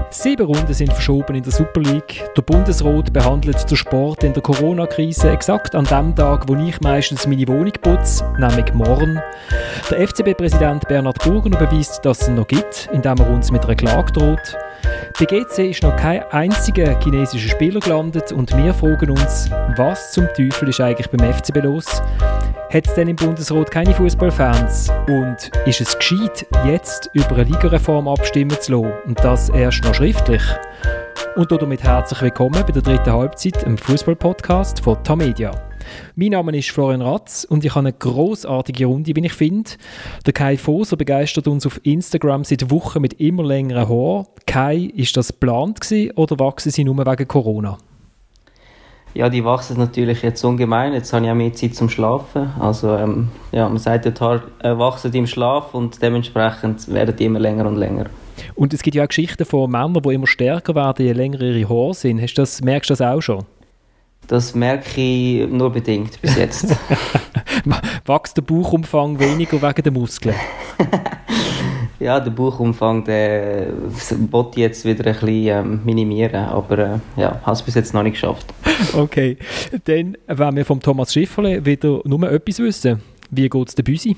7 Runden sind verschoben in der Super League. Der Bundesrat behandelt den Sport in der Corona-Krise exakt an dem Tag, wo ich meistens meine Wohnung putze, nämlich morgen. Der FCB-Präsident Bernhard Burger beweist, dass es ihn noch gibt, indem er uns mit einer Klage droht. Bei GC ist noch kein einziger chinesischer Spieler gelandet und wir fragen uns, was zum Teufel ist eigentlich beim FCB los? Hat es denn im Bundesrat keine Fußballfans? Und ist es gescheit, jetzt über eine Ligareform abstimmen zu lassen? Und das erst noch schriftlich? Und damit herzlich willkommen bei der dritten Halbzeit im Fußball-Podcast von Tamedia. Mein Name ist Florian Ratz und ich habe eine grossartige Runde, wie ich finde. Der Kai Foser begeistert uns auf Instagram seit Wochen mit immer längeren Haaren. Kai, ist das geplant gewesen oder wachsen sie nur wegen Corona? Ja, die wachsen natürlich jetzt ungemein. Jetzt habe ich auch mehr Zeit zum Schlafen. Also man sagt, die Haare wachsen im Schlaf und dementsprechend werden die immer länger und länger. Und es gibt ja auch Geschichten von Männern, die immer stärker werden, je länger ihre Haare sind. Merkst du das auch schon? Das merke ich nur bedingt bis jetzt. Wächst der Bauchumfang weniger wegen der Muskeln? Ja, der Bauchumfang, wollte ich jetzt wieder ein bisschen minimieren, aber habe es bis jetzt noch nicht geschafft. Okay, dann wollen wir vom Thomas Schifferle wieder nur etwas wissen. Wie geht es der Büsi?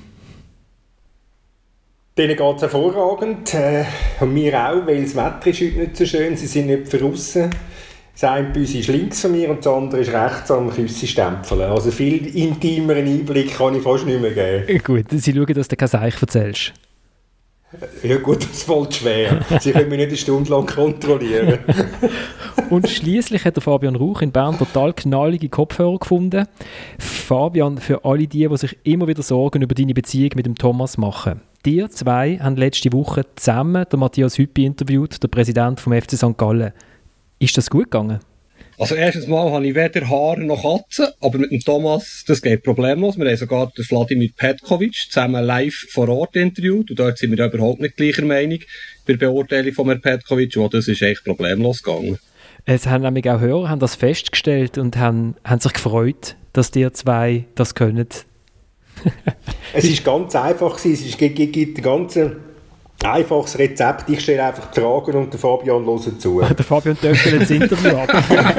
Denen geht es hervorragend. Und mir auch, weil das Wetter ist heute nicht so schön. Sie sind nicht draussen. Das eine Büsi ist links von mir und das andere ist rechts am Küsse stempeln. Also viel intimeren Einblick kann ich fast nicht mehr geben. Gut, Sie schauen, dass du kein Seich erzählst. Ja gut, das fällt schwer. Sie können mich nicht eine Stunde lang kontrollieren. Und schliesslich hat der Fabian Rauch in Bern total knallige Kopfhörer gefunden. Fabian, für alle die sich immer wieder Sorgen über deine Beziehung mit dem Thomas machen. Die zwei haben letzte Woche zusammen den Matthias Hüppi interviewt, der Präsident vom FC St. Gallen. Ist das gut gegangen? Also erstens mal habe ich weder Haare noch Katzen, aber mit dem Thomas, das geht problemlos. Wir haben sogar den Vladimir Petkovic zusammen live vor Ort interviewt und dort sind wir überhaupt nicht gleicher Meinung bei der Beurteilung von Herrn Petkovic und das ist echt problemlos gegangen. Es haben nämlich auch Hörer haben das festgestellt und haben sich gefreut, dass die zwei das können. Es ist ganz einfach gewesen. Es gibt ein ganz einfaches Rezept. Ich stelle einfach die Fragen und der Fabian hört zu. Der Fabian dürfte das Interview ab.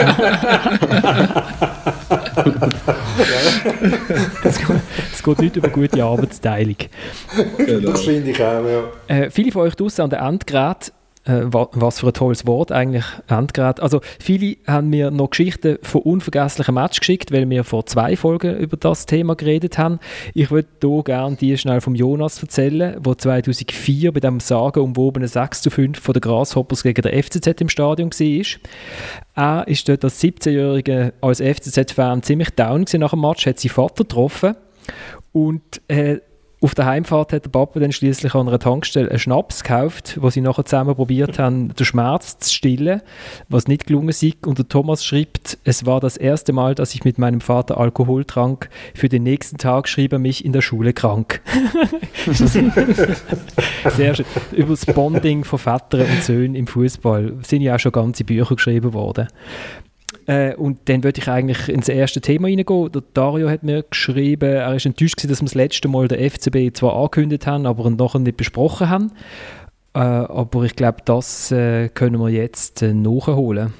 Es geht nicht über gute Arbeitsteilung. Genau. Das finde ich auch, ja. Viele von euch draussen an den Endgeräten, was für ein tolles Wort eigentlich, Endgerät. Also viele haben mir noch Geschichten von unvergesslichen Matches geschickt, weil wir vor 2 Folgen über das Thema geredet haben. Ich würde hier gerne die schnell vom Jonas erzählen, der 2004 bei dem sagenumwobenen 6:5 von den Grasshoppers gegen den FCZ im Stadion war. Er ist dort als 17-Jähriger als FCZ-Fan ziemlich down nach dem Match, hat seinen Vater getroffen und auf der Heimfahrt hat der Papa dann schliesslich an einer Tankstelle einen Schnaps gekauft, wo sie nachher zusammen probiert haben, den Schmerz zu stillen, was nicht gelungen ist. Und der Thomas schreibt, es war das erste Mal, dass ich mit meinem Vater Alkohol trank. Für den nächsten Tag schrieb er mich in der Schule krank. Sehr schön. Über das Bonding von Vätern und Söhnen im Fußball sind ja auch schon ganze Bücher geschrieben worden. Und dann würde ich eigentlich ins erste Thema reingehen. Der Dario hat mir geschrieben, er war enttäuscht, dass wir das letzte Mal den FCB zwar angekündigt haben, aber ihn nachher nicht besprochen haben. Aber ich glaube, das können wir jetzt nachholen.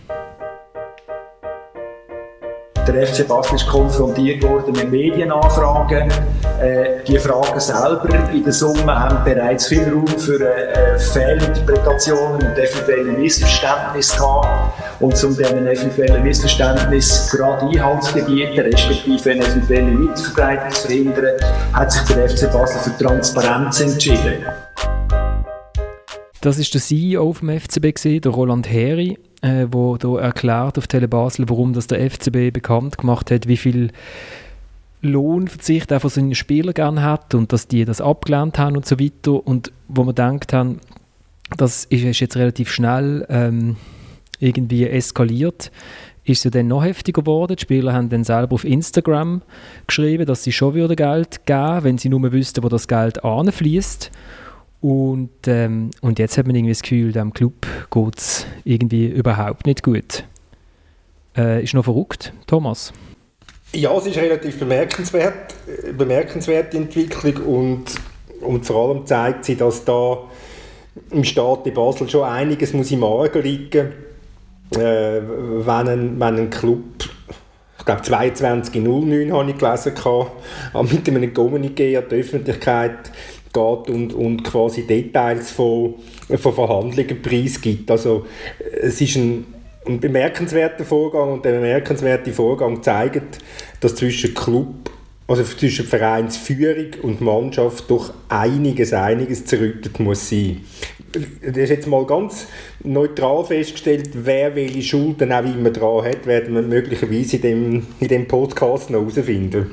Der FC Basel ist konfrontiert worden mit Medienanfragen. Die Fragen selber in der Summe haben bereits viel Raum für Fehlinterpretationen und eventuelle Missverständnisse gehabt. Und um diesen eventuellen Missverständnissen gerade Einhalt zu gebieten, respektive eine eventuelle Weiterverbreitung zu verhindern, hat sich der FC Basel für Transparenz entschieden. Das war der CEO vom FCB, der Roland Heri, der hier erklärt auf Tele Basel, warum das der FCB bekannt gemacht hat, wie viel Lohnverzicht er von seinen Spielern gerne hat und dass die das abgelehnt haben und so weiter. Und wo wir gedacht haben, das ist jetzt relativ schnell irgendwie eskaliert, ist es ja dann noch heftiger geworden. Die Spieler haben dann selber auf Instagram geschrieben, dass sie schon Geld geben würden, wenn sie nur wüssten, wo das Geld hinfliesst. Und jetzt hat man irgendwie das Gefühl, dem Club geht es irgendwie überhaupt nicht gut. Ist noch verrückt, Thomas? Ja, es ist relativ bemerkenswerte Entwicklung und vor allem zeigt sie, dass da im Staat in Basel schon einiges muss im Argen liegen, wenn ein Club, ich glaube 22.09 habe ich gelesen, mit einem Kommuniqué an die Öffentlichkeit geht und quasi Details von Verhandlungen preisgibt. Also es ist ein bemerkenswerter Vorgang, und der bemerkenswerte Vorgang zeigt, dass zwischen Vereinsführung und Mannschaft doch einiges zerrüttet muss sein. Das ist jetzt mal ganz neutral festgestellt, wer welche Schulden auch immer dran hat, werden wir möglicherweise in dem Podcast noch herausfinden.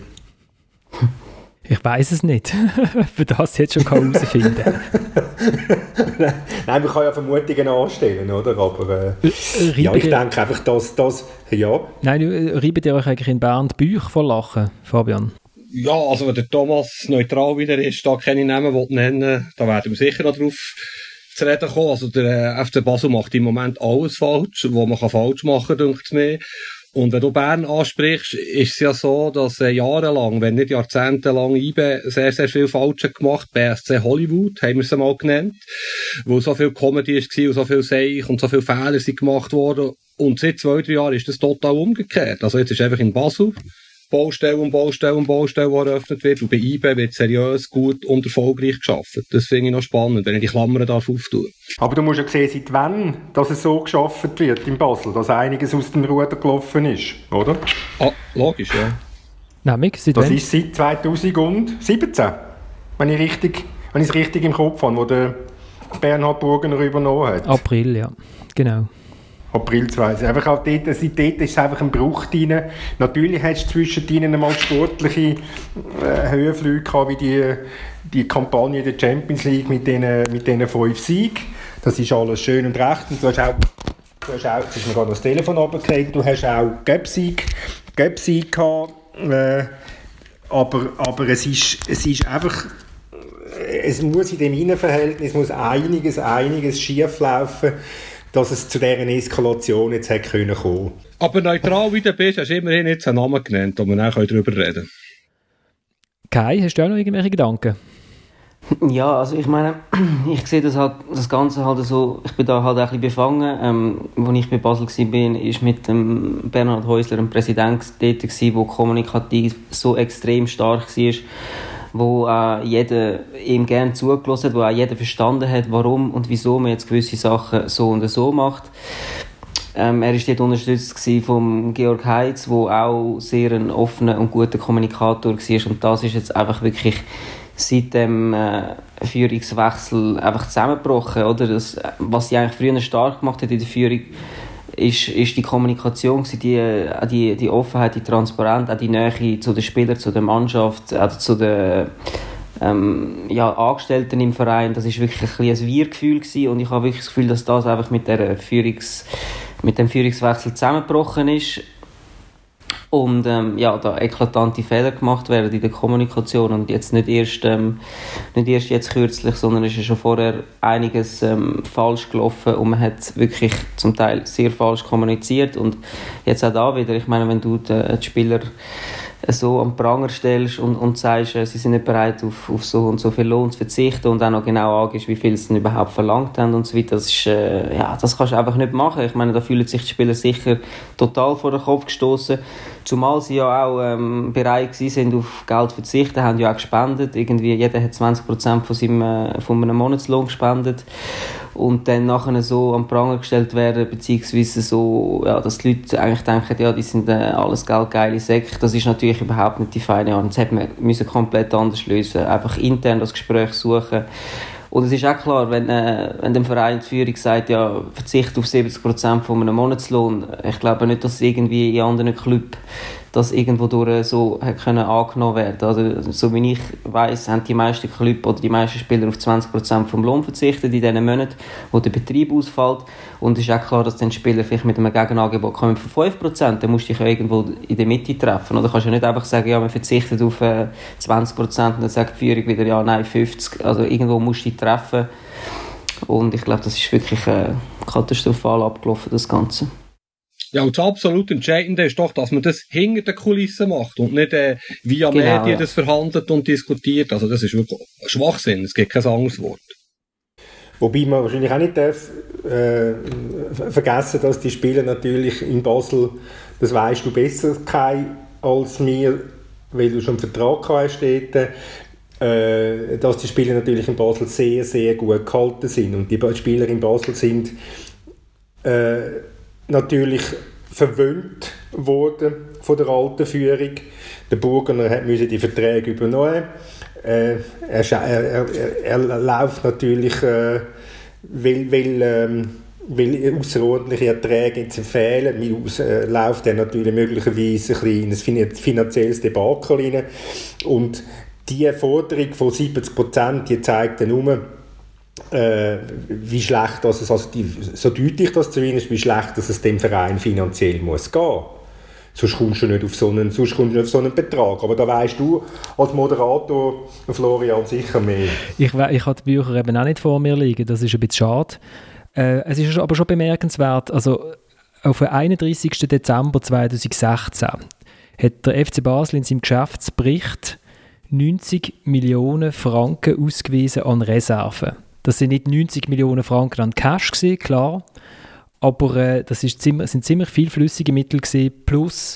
Ich weiss es nicht. Für das jetzt schon herausfinden kann. Nein, man kann ja Vermutungen anstellen, oder? Aber ja, ich denke einfach, dass das... Ja. Nein, reibt ihr euch eigentlich in Bern die Bücher vor Lachen, Fabian? Ja, also wenn der Thomas neutral wieder ist, da keine Namen nennen, da werden wir sicher noch drauf zu reden kommen. Also der FC Basel macht im Moment alles falsch, was man falsch machen kann, denkt mir. Und wenn du Bern ansprichst, ist es ja so, dass jahrelang, wenn nicht jahrzehntelang IBE sehr, sehr viel Falsches gemacht, BSC Hollywood, haben wir es mal genannt, wo so viel Comedy war und so viel Seich und so viele Fehler sind gemacht worden. Und seit 2-3 Jahren ist das total umgekehrt. Also jetzt ist einfach in Basel Baustelle eröffnet wird, und bei IBE wird seriös, gut und erfolgreich gearbeitet. Das finde ich noch spannend, wenn ich die Klammern auftun darf. Aber du musst ja sehen, seit wann dass es so gearbeitet wird in Basel, dass einiges aus dem Ruder gelaufen ist, oder? Ah, logisch, ja. Nämlich, das ist seit 2017, wenn ich es richtig im Kopf habe, wo der Bernhard Burgener übernommen hat. April, ja, genau. April 20. Einfach auch dort ist es einfach ein Bruch drin. Natürlich hast du zwischen ihnen einmal sportliche Höhenflüge gehabt, wie die Kampagne der Champions League mit diesen 5 Siegen. Das ist alles schön und recht. Und du hast auch, jetzt ist mir gerade das Telefon runtergefallen, du hast auch Göpsieg gehabt. Aber es ist einfach, es muss in dem Innenverhältnis einiges schief laufen, dass es zu dieser Eskalation jetzt hätte kommen können. Aber neutral wie du bist, hast du immerhin jetzt einen Namen genannt, wo wir dann darüber reden können. Kai, hast du auch noch irgendwelche Gedanken? Ja, also ich meine, ich sehe das Ganze halt so, ich bin da halt ein bisschen befangen. Als ich bei Basel war, ist mit dem Bernhard Häusler ein Präsident dort, der kommunikativ so extrem stark war, wo jeder ihm gerne zugelassen hat, wo auch jeder verstanden hat, warum und wieso man jetzt gewisse Sachen so und so macht. Er war dort unterstützt von Georg Heitz, der auch sehr ein offener und guter Kommunikator war. Und das ist jetzt einfach wirklich seit dem Führungswechsel einfach zusammengebrochen. Oder? Was sie eigentlich früher stark gemacht hat in der Führung, ist die Kommunikation, die Offenheit, die Transparenz, auch die Nähe zu den Spielern, zu der Mannschaft, auch zu den Angestellten im Verein. Das war wirklich ein Wir-Gefühl gewesen, und ich habe wirklich das Gefühl, dass das einfach mit dem Führungswechsel zusammengebrochen ist. Und da eklatante Fehler gemacht werden in der Kommunikation, und jetzt nicht erst jetzt kürzlich, sondern es ist schon vorher einiges falsch gelaufen, und man hat wirklich zum Teil sehr falsch kommuniziert. Und jetzt auch da wieder, ich meine, wenn du die Spieler so am Pranger stellst und sagst, sie sind nicht bereit auf so und so viel Lohn zu verzichten, und auch noch genau angehst, wie viel sie denn überhaupt verlangt haben und so weiter, das ist, das kannst du einfach nicht machen. Ich meine, da fühlen sich die Spieler sicher total vor den Kopf gestoßen, zumal sie ja auch bereit waren, auf Geld zu verzichten, haben ja auch gespendet, irgendwie jeder hat 20% von einem Monatslohn gespendet, und dann nachher so am Pranger gestellt werden, beziehungsweise so, dass die Leute eigentlich denken, ja, die sind alles geldgeile Säcke. Das ist natürlich überhaupt nicht die feine Art. Das hätte man komplett anders lösen. Einfach intern das Gespräch suchen. Und es ist auch klar, wenn dem Verein die Führung sagt, ja, verzicht auf 70% von einem Monatslohn, ich glaube nicht, dass irgendwie in anderen Clubs das irgendwo durch so können angenommen werden. Also, so wie ich weiss, haben die meisten Clubs oder die meisten Spieler auf 20% vom Lohn verzichtet in diesen Monaten, wo der Betrieb ausfällt. Und es ist auch klar, dass dann Spieler vielleicht mit einem Gegenangebot kommen von 5%, dann musst du dich ja irgendwo in der Mitte treffen. Oder kannst du ja nicht einfach sagen, ja, man verzichtet auf 20% und dann sagt die Führung wieder, ja, nein, 50%. Also irgendwo musst du dich treffen. Und ich glaube, das ist wirklich katastrophal abgelaufen, das Ganze. Ja, und das absolut Entscheidende ist doch, dass man das hinter den Kulissen macht und nicht via Medien das verhandelt und diskutiert. Also das ist wirklich Schwachsinn, es gibt kein anderes Wort. Wobei man wahrscheinlich auch nicht darf, vergessen, dass die Spieler natürlich in Basel, das weißt du besser als wir, weil du schon einen Vertrag hast dort, dass die Spieler natürlich in Basel sehr, sehr gut gehalten sind. Und die Spieler in Basel sind natürlich verwöhnt worden von der alten Führung. Der Burgener musste die Verträge übernehmen. Er läuft natürlich, weil außerordentliche Erträge jetzt fehlen, läuft er natürlich möglicherweise ein bisschen in ein finanzielles Debakel rein. Und diese Forderung von 70%, die zeigt dann nur, wie schlecht das ist, also so deutlich das zu ist, wie schlecht dass es dem Verein finanziell muss gehen. Sonst kommst du nicht auf so einen Betrag. Aber da weißt du als Moderator, Florian, sicher mehr. Ich habe die Bücher eben auch nicht vor mir liegen, das ist ein bisschen schade. Es ist aber schon bemerkenswert, also auf den 31. Dezember 2016 hat der FC Basel in seinem Geschäftsbericht 90 Millionen Franken ausgewiesen an Reserven. Das sind nicht 90 Millionen Franken an Cash gewesen, klar, aber das sind ziemlich viel flüssige Mittel gewesen, plus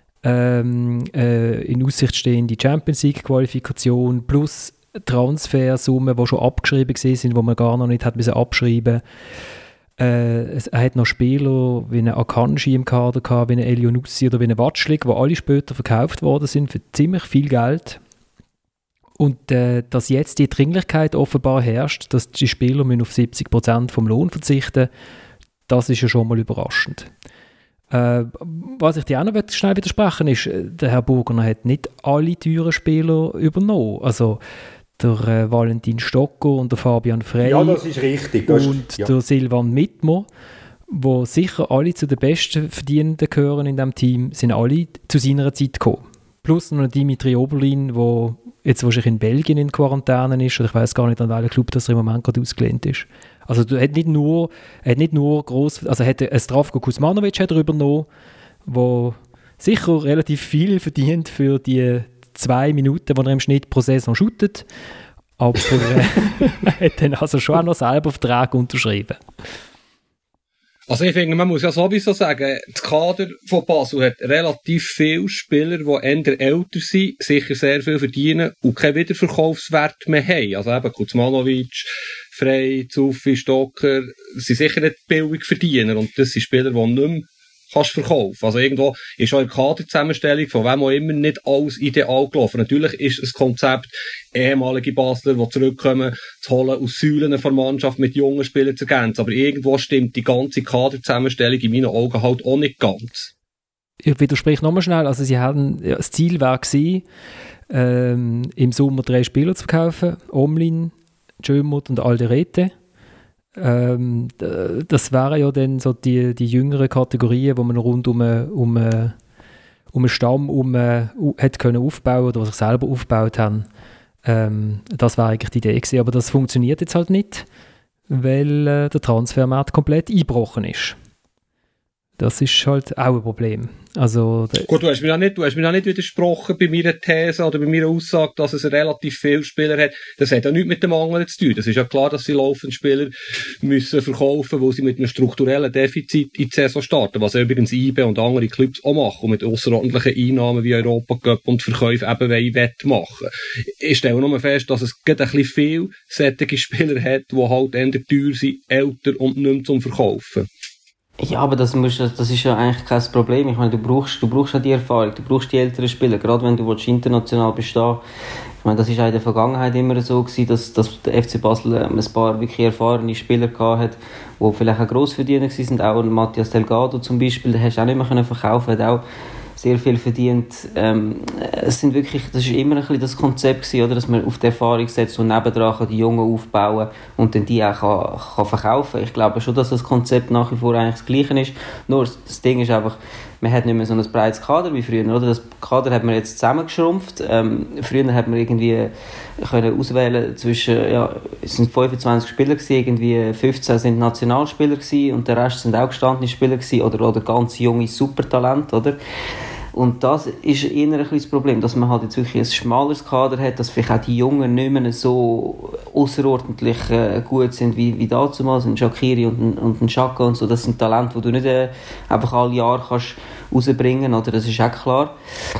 in Aussicht stehende Champions League Qualifikation, plus Transfersummen, die schon abgeschrieben sind, die man gar noch nicht hat abschreiben. Er hat noch Spieler wie einen Akanji im Kader gehabt, wie einen Elionussi oder wie einen Watschlik, die alle später verkauft worden sind für ziemlich viel Geld. Und dass jetzt die Dringlichkeit offenbar herrscht, dass die Spieler auf 70% vom Lohn verzichten, das ist ja schon mal überraschend. Was ich dir auch noch schnell widersprechen ist, der Herr Burgener hat nicht alle teuren Spieler übernommen. Also der Valentin Stocker und der Fabian Frey. Ja, das ist richtig. Der Silvan Mittmer, die sicher alle zu den besten Verdienenden gehören in diesem Team, sind alle zu seiner Zeit gekommen. Plus noch Dimitri Oberlin, der jetzt wahrscheinlich in Belgien in Quarantäne ist, oder ich weiß gar nicht, an welchem Club das er im Moment gerade ausgelehnt ist. Also er hat nicht nur gross, also er hat Zdravko Kuzmanovic hat er übernommen, der sicher relativ viel verdient für die 2 Minuten, die er im Schnitt pro Saison shootet, aber er hat dann also schon auch noch selber Vertrag unterschrieben. Also ich finde, man muss ja sowieso sagen, das Kader von Basel hat relativ viele Spieler, die eher älter sind, sicher sehr viel verdienen und keinen Wiederverkaufswert mehr haben. Also eben Kuzmanovic, Frey, Zuffi, Stocker, sind sicher nicht billig Verdiener und das sind Spieler, die nicht mehr kannst verkaufen. Also irgendwo ist auch in der Kaderzusammenstellung von wem auch immer nicht alles ideal gelaufen. Natürlich ist das Konzept, ehemalige Basler, die zurückkommen, zu holen, aus Säulen der Mannschaft mit jungen Spielern zu ergänzen. Aber irgendwo stimmt die ganze Kaderzusammenstellung in meinen Augen halt auch nicht ganz. Ich widerspreche nochmal schnell. Also das Ziel war gewesen, im Sommer 3 Spieler zu verkaufen. Omlin, Jömut und Alderete. Das wären ja dann so die jüngeren Kategorien, wo man rund um einen Stamm hätte können aufbauen oder sich selber aufgebaut haben. Das wäre eigentlich die Idee gewesen, aber das funktioniert jetzt halt nicht, weil der Transfermarkt komplett eingebrochen ist. Das ist halt auch ein Problem. Also, gut, du hast mir auch nicht widersprochen bei meiner These oder bei meiner Aussage, dass es relativ viele Spieler hat. Das hat ja nichts mit dem anderen zu tun. Das ist ja klar, dass sie laufend Spieler müssen verkaufen, weil sie mit einem strukturellen Defizit in die Saison starten, was übrigens IB und andere Clubs auch machen und mit ausserordentlichen Einnahmen wie Europa Cup und Verkäufe eben wettmachen. Ich stelle nur fest, dass es gerade ein bisschen viele solche Spieler hat, die halt eher teuer sind, älter und nicht mehr zum Verkaufen. Ja, aber das ist ja eigentlich kein Problem. Ich meine, du brauchst ja die Erfahrung, du brauchst die älteren Spieler, gerade wenn du international bestehen. Ich meine, das ist auch in der Vergangenheit immer so gewesen, dass der FC Basel ein paar wirklich erfahrene Spieler gehabt hat, die vielleicht auch Grossverdiener waren, auch Matthias Delgado zum Beispiel, den hast du auch nicht mehr verkaufen können, hat auch sehr viel verdient. Das ist immer ein bisschen das Konzept gewesen, oder, dass man auf die Erfahrung setzt und nebendran die Jungen aufbauen und dann die auch kann verkaufen. Ich glaube schon, dass das Konzept nach wie vor eigentlich das Gleiche ist. Nur das Ding ist einfach, man hat nicht mehr so ein breites Kader wie früher, oder? Das Kader hat man jetzt zusammengeschrumpft. Früher hat man irgendwie können auswählen zwischen, es sind 25 Spieler gewesen, irgendwie 15 sind Nationalspieler gewesen und der Rest sind auch gestandene Spieler gewesen, oder ganz junge Supertalente, oder? Und das ist eher ein bisschen das Problem, dass man halt jetzt wirklich ein schmaleres Kader hat, dass vielleicht auch die Jungen nicht mehr so außerordentlich gut sind wie damals, ein Shaqiri und ein Xhaka und so. Das sind Talente, die du nicht einfach alle Jahre kannst rausbringen, oder? Das ist auch klar.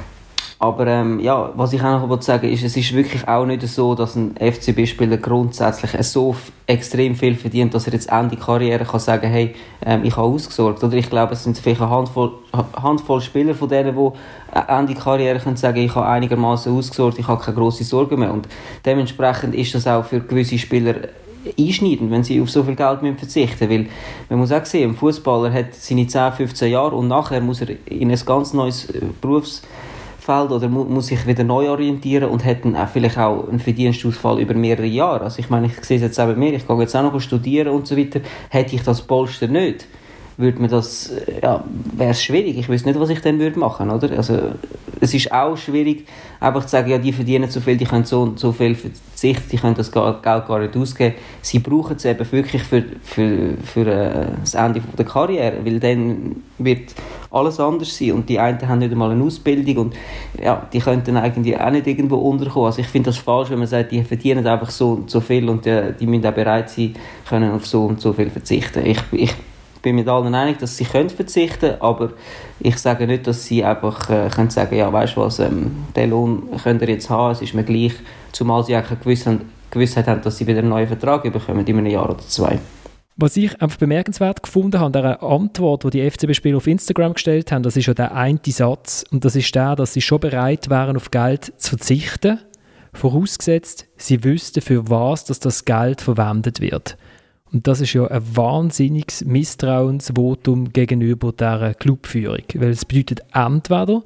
Aber was ich auch noch sagen will, ist, es ist wirklich auch nicht so, dass ein FCB-Spieler grundsätzlich so extrem viel verdient, dass er jetzt Ende Karriere kann sagen, hey, ich habe ausgesorgt. Oder ich glaube, es sind vielleicht eine Handvoll Spieler von denen, die Ende Karriere können sagen, ich habe einigermaßen ausgesorgt, ich habe keine grossen Sorgen mehr. Und dementsprechend ist das auch für gewisse Spieler einschneidend, wenn sie auf so viel Geld verzichten müssen. Weil man muss auch sehen, ein Fußballer hat seine 10, 15 Jahre und nachher muss er in ein ganz neues Berufsfeld oder muss sich wieder neu orientieren und hat dann auch vielleicht auch einen Verdienstausfall über mehrere Jahre. Also ich meine, ich sehe es jetzt auch bei mir, ich gehe jetzt auch noch studieren und so weiter. Hätte ich das Polster nicht, würde mir das, wäre es schwierig. Ich wüsste nicht, was ich dann machen würde, oder? Also es ist auch schwierig, einfach zu sagen, ja, die verdienen so viel, die können so viel verzichten, die können das Geld gar nicht ausgeben. Sie brauchen es eben wirklich für das Ende der Karriere, weil dann wird alles anders sein und die einen haben nicht einmal eine Ausbildung und die könnten eigentlich auch nicht irgendwo unterkommen. Also ich finde das falsch, wenn man sagt, die verdienen einfach so viel und die müssen auch bereit sein, können auf so und so viel verzichten. Ich bin mit allen einig, dass sie verzichten können, aber ich sage nicht, dass sie einfach können sagen, ja, weißt du was, den Lohn könnt ihr jetzt haben, es ist mir gleich, zumal sie eigentlich eine Gewissheit haben, dass sie wieder einen neuen Vertrag bekommen in einem Jahr oder 2. Was ich einfach bemerkenswert gefunden habe, an dieser Antwort, die die FCB-Spieler auf Instagram gestellt haben, das ist ja der eine Satz, und das ist der, dass sie schon bereit wären, auf Geld zu verzichten, vorausgesetzt, sie wüssten, für was dass das Geld verwendet wird. Und das ist ja ein wahnsinniges Misstrauensvotum gegenüber dieser Clubführung, weil es bedeutet entweder,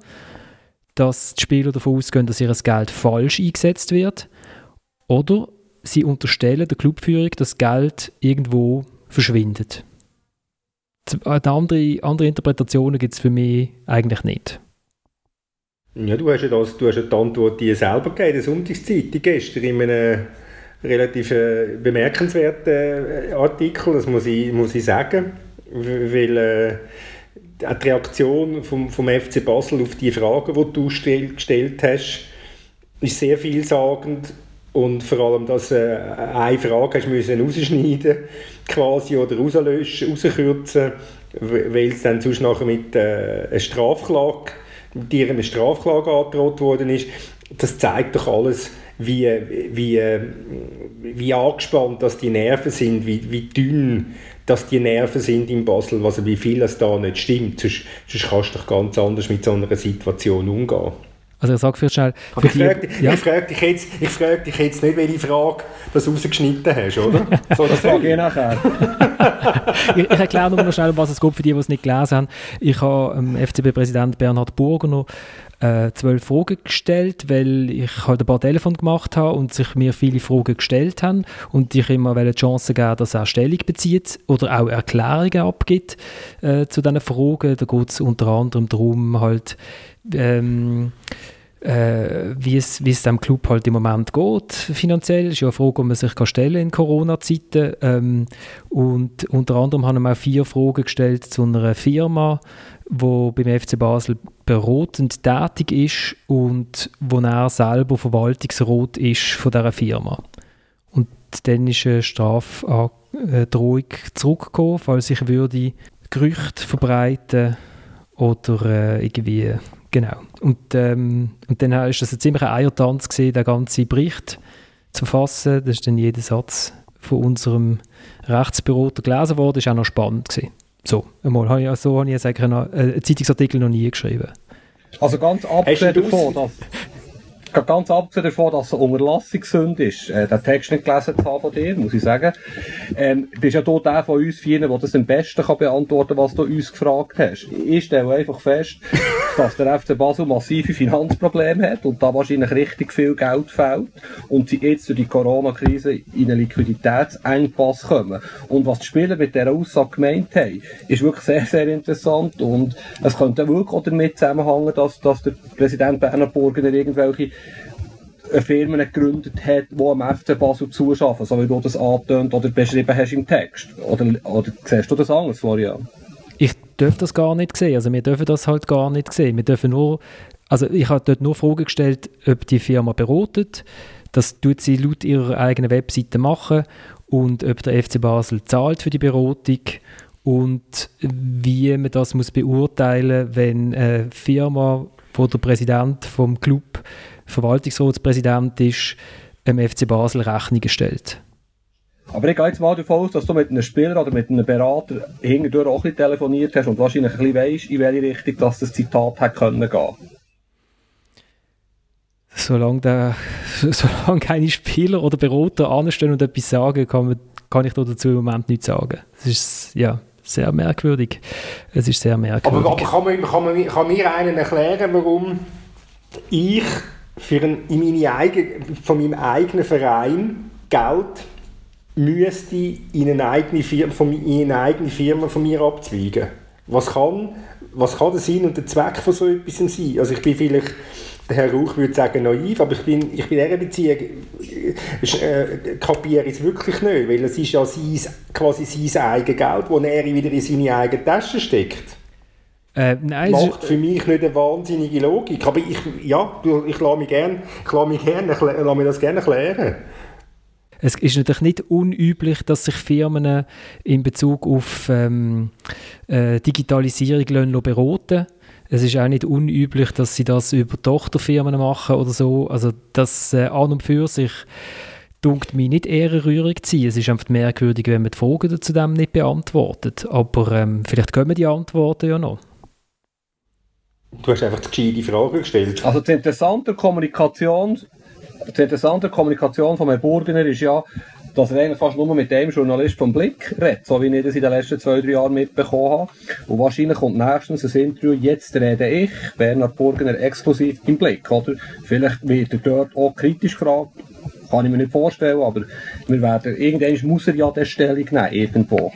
dass die Spieler davon ausgehen, dass ihr Geld falsch eingesetzt wird, oder sie unterstellen der Clubführung, dass Geld irgendwo verschwindet. Andere Interpretationen gibt es für mich eigentlich nicht. Ja, du hast ja die Antwort die selber gegeben, der Sonntagszeitung gestern in einem relativ bemerkenswerten Artikel, das muss ich sagen, weil die Reaktion vom FC Basel auf die Fragen, die du gestellt hast, ist sehr vielsagend. Und vor allem, dass eine Frage hast müssen rausschneiden quasi oder rauskürzen, weil es dann sonst nachher mit einer Strafklage angedroht worden ist. Das zeigt doch alles, wie angespannt dass die Nerven sind, wie dünn dass die Nerven sind in Basel, also wie viel es da nicht stimmt. Sonst kannst du doch ganz anders mit so einer Situation umgehen. Also ich sage für schnell... Ich frage dich jetzt nicht, welche Frage du rausgeschnitten hast, oder? So, das frage ich nachher. ich erkläre nur noch schnell, was es geht für die es nicht gelesen haben. Ich habe dem FCB-Präsident Bernhard Burger noch 12 Fragen gestellt, weil ich halt ein paar Telefone gemacht habe und sich mir viele Fragen gestellt haben und ich immer die Chance geben, dass er Stellung bezieht oder auch Erklärungen abgibt zu diesen Fragen. Da geht es unter anderem darum, halt, wie es dem Club halt im Moment geht, finanziell. Das ist ja eine Frage, die man sich stellen kann in Corona-Zeiten. Und unter anderem haben wir auch 4 Fragen gestellt zu einer Firma, die beim FC Basel beratend tätig ist und wo er selber Verwaltungsrat ist von dieser Firma. Und dann ist eine Strafdrohung zurückgekommen, falls ich würde Gerüchte verbreiten oder irgendwie... Genau. Und dann ist das ein ziemlicher Eiertanz gewesen, den ganzen Bericht zu fassen. Das ist dann jeder Satz von unserem Rechtsberater gelesen worden. Das war auch noch spannend gewesen. So habe ich jetzt eigentlich einen Zeitungsartikel noch nie geschrieben. Also ganz abgesehen davon, dass es eine Unterlassungssünde ist, den Text nicht gelesen zu haben von dir, muss ich sagen. Bist ja hier der von uns vier, der das am besten beantworten kann, was du uns gefragt hast. Ich stelle einfach fest, dass der FC Basel massive Finanzprobleme hat und da wahrscheinlich richtig viel Geld fehlt und sie jetzt durch die Corona-Krise in einen Liquiditätsengpass kommen. Und was die Spieler mit dieser Aussage gemeint haben, ist wirklich sehr, sehr interessant und es könnte wirklich auch damit zusammenhängen, dass der Präsident Bernhard Burgener irgendwelche Firmen gegründet hat, die am FC Basel zuschaffen, so wie du das angetönt oder beschrieben hast im Text. Oder siehst du das anders, Florian? Ich darf das gar nicht sehen. Also wir dürfen das halt gar nicht sehen. Wir dürfen nur, also ich habe dort nur Fragen gestellt, ob die Firma beratet. Das tut sie laut ihrer eigenen Webseite machen und ob der FC Basel zahlt für die Beratung und wie man das muss beurteilen, wenn eine Firma, wo der Präsident vom Club Verwaltungsratspräsident ist, dem FC Basel Rechnungen stellt. Aber ich gehe jetzt mal davon aus, dass du mit einem Spieler oder mit einem Berater hintendurch auch ein bisschen telefoniert hast und wahrscheinlich ein bisschen weisst, in welche Richtung das Zitat hätte gehen können. Solange keine Spieler oder Berater anstehen und etwas sagen, kann ich dazu im Moment nichts sagen. Das ist sehr merkwürdig. Es ist sehr merkwürdig. Aber kann mir einen erklären, warum ich von meinem eigenen Verein Geld müsste in eine eigene Firma von mir abzweigen? Was kann der Sinn und der Zweck von so etwas sein? Also ich bin vielleicht, der Herr Rauch würde sagen, naiv, aber ich bin in dieser Beziehung, kapiere ich es wirklich nicht, weil es ist ja quasi sein eigenes Geld, das er wieder in seine eigene Tasche steckt. Nein, macht für mich nicht eine wahnsinnige Logik, aber ich lasse mir das gerne erklären. Es ist natürlich nicht unüblich, dass sich Firmen in Bezug auf Digitalisierung beraten. Es ist auch nicht unüblich, dass sie das über Tochterfirmen machen oder so. Also das an und für sich dunkt mich nicht ehrenrührig zu sein. Es ist einfach merkwürdig, wenn man die Fragen zu dem nicht beantwortet. Aber vielleicht kommen die Antworten ja noch. Du hast einfach die gescheite Frage gestellt. Also die interessante Kommunikation von Herrn Burgener ist ja, dass er eigentlich fast nur mit dem Journalist vom Blick redet, so wie ich das in den letzten 2-3 Jahren mitbekommen habe. Und wahrscheinlich kommt nächstens ein Interview, jetzt rede ich, Bernhard Burgener, exklusiv im Blick, oder? Vielleicht wird er dort auch kritisch gefragt, kann ich mir nicht vorstellen, aber irgendwann muss er ja die Stellung nehmen, irgendwo.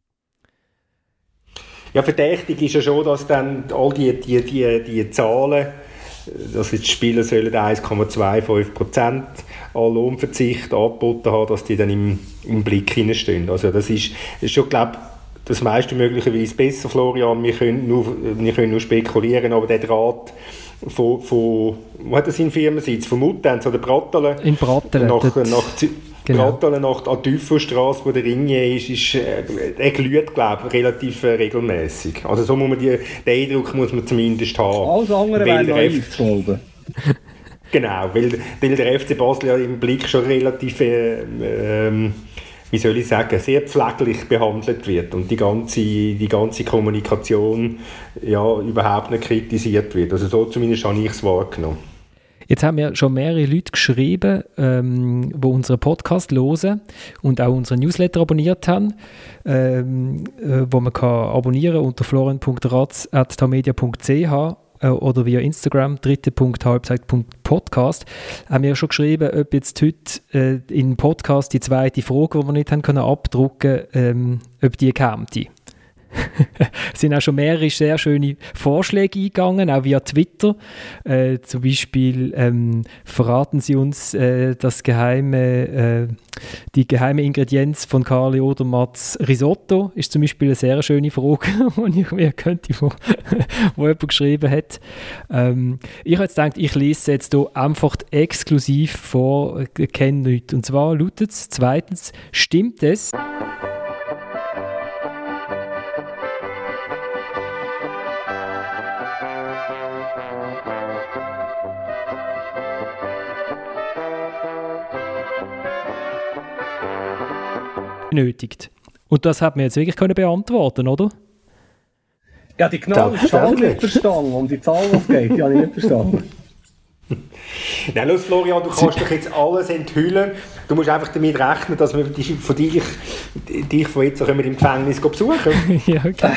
Ja, verdächtig ist ja schon, dass dann all die Zahlen, dass jetzt die Spieler sollen 1,25% an Lohnverzicht angeboten haben, dass die dann im Blick hineinstehen. Also das ist schon, glaube ich, das meiste möglicherweise besser, Florian. Wir können nur spekulieren, aber der Draht von wo hat das in Firmensitz? Von Muttenz oder Brattelen? In Brattelen. Brattelen nach an die Tüffelstrasse, wo der Ringier ist, er glüht, glaube ich, relativ regelmäßig. Also so muss man den Eindruck muss man zumindest haben. Alles andere wäre naiv zu glauben. Genau, weil der FC Basel ja im Blick schon relativ, wie soll ich sagen, sehr pfleglich behandelt wird und die ganze Kommunikation ja überhaupt nicht kritisiert wird. Also so zumindest habe ich es wahrgenommen. Jetzt haben mir schon mehrere Leute geschrieben, die unseren Podcast hören und auch unseren Newsletter abonniert haben, wo man kann abonnieren unter florian.ratz@tamedia.ch oder via Instagram dritte.halbzeit.podcast. Haben mir schon geschrieben, ob jetzt heute im Podcast die zweite Frage, die wir nicht haben können abdrucken, ob die käme. Es sind auch schon mehrere sehr schöne Vorschläge eingegangen, auch via Twitter. Zum Beispiel verraten Sie uns die geheime Ingredienz von Karli Odermatts Risotto. Ist zum Beispiel eine sehr schöne Frage, die ich mir könnte, wo jemand geschrieben hat. Ich habe jetzt gedacht, ich lese jetzt hier einfach exklusiv vor, kenne nichts. Und zwar lautet es, zweitens, stimmt es? Benötigt. Und das hat man jetzt wirklich beantworten, oder? Ja, die genaue Zahl nicht verstanden. Um die Zahl, was geht, die habe ich nicht verstanden. Nein, los, Florian, du kannst doch jetzt alles enthüllen. Du musst einfach damit rechnen, dass wir dich von jetzt auch im Gefängnis besuchen. Ja, okay.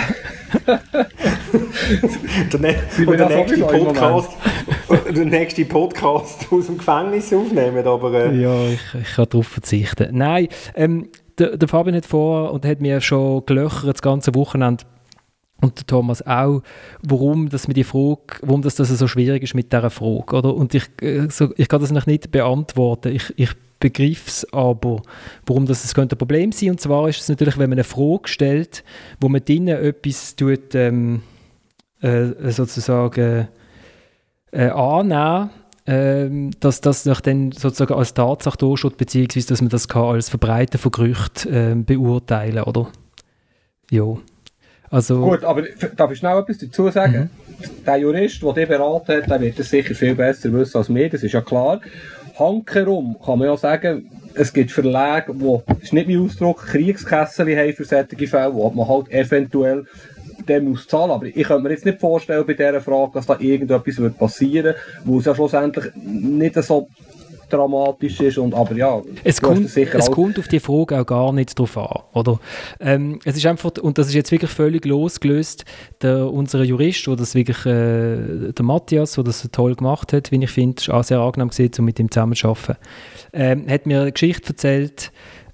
Der nächste Podcast aus dem Gefängnis aufnehmen. Aber, ja, ich kann darauf verzichten. Nein, der Fabian hat vorher und hat mir schon gelöchert das ganze Wochenende und der Thomas auch, warum das so schwierig ist mit dieser Frage. Oder? Und ich kann das noch nicht beantworten. Ich begriff es aber, warum das könnte ein Problem sein. Und zwar ist es natürlich, wenn man eine Frage stellt, wo man drinnen etwas sozusagen annehmen, dass das dann sozusagen als Tatsache da steht, beziehungsweise dass man das kann als Verbreiten von Gerüchten beurteilen, oder? Ja. Also, gut, aber darf ich schnell etwas dazu sagen? Der Jurist, der dich beraten hat, der wird das sicher viel besser wissen als mir, das ist ja klar. Handkerum kann man ja sagen, es gibt Verlage, die, das ist nicht mein Ausdruck, Kriegskassen haben für solche Fälle, wo man halt eventuell dem muss zahlen. Aber ich könnte mir jetzt nicht vorstellen bei dieser Frage, dass da irgendetwas passieren wird, wo es ja schlussendlich nicht so dramatisch ist. Aber ja, es kommt auf die Frage auch gar nicht drauf an. Oder? Es ist einfach, und das ist jetzt wirklich völlig losgelöst, unser Jurist, der das wirklich, der Matthias, der das toll gemacht hat, wie ich finde, ist auch sehr angenehm gewesen, um mit ihm zusammenzuarbeiten, hat mir eine Geschichte erzählt,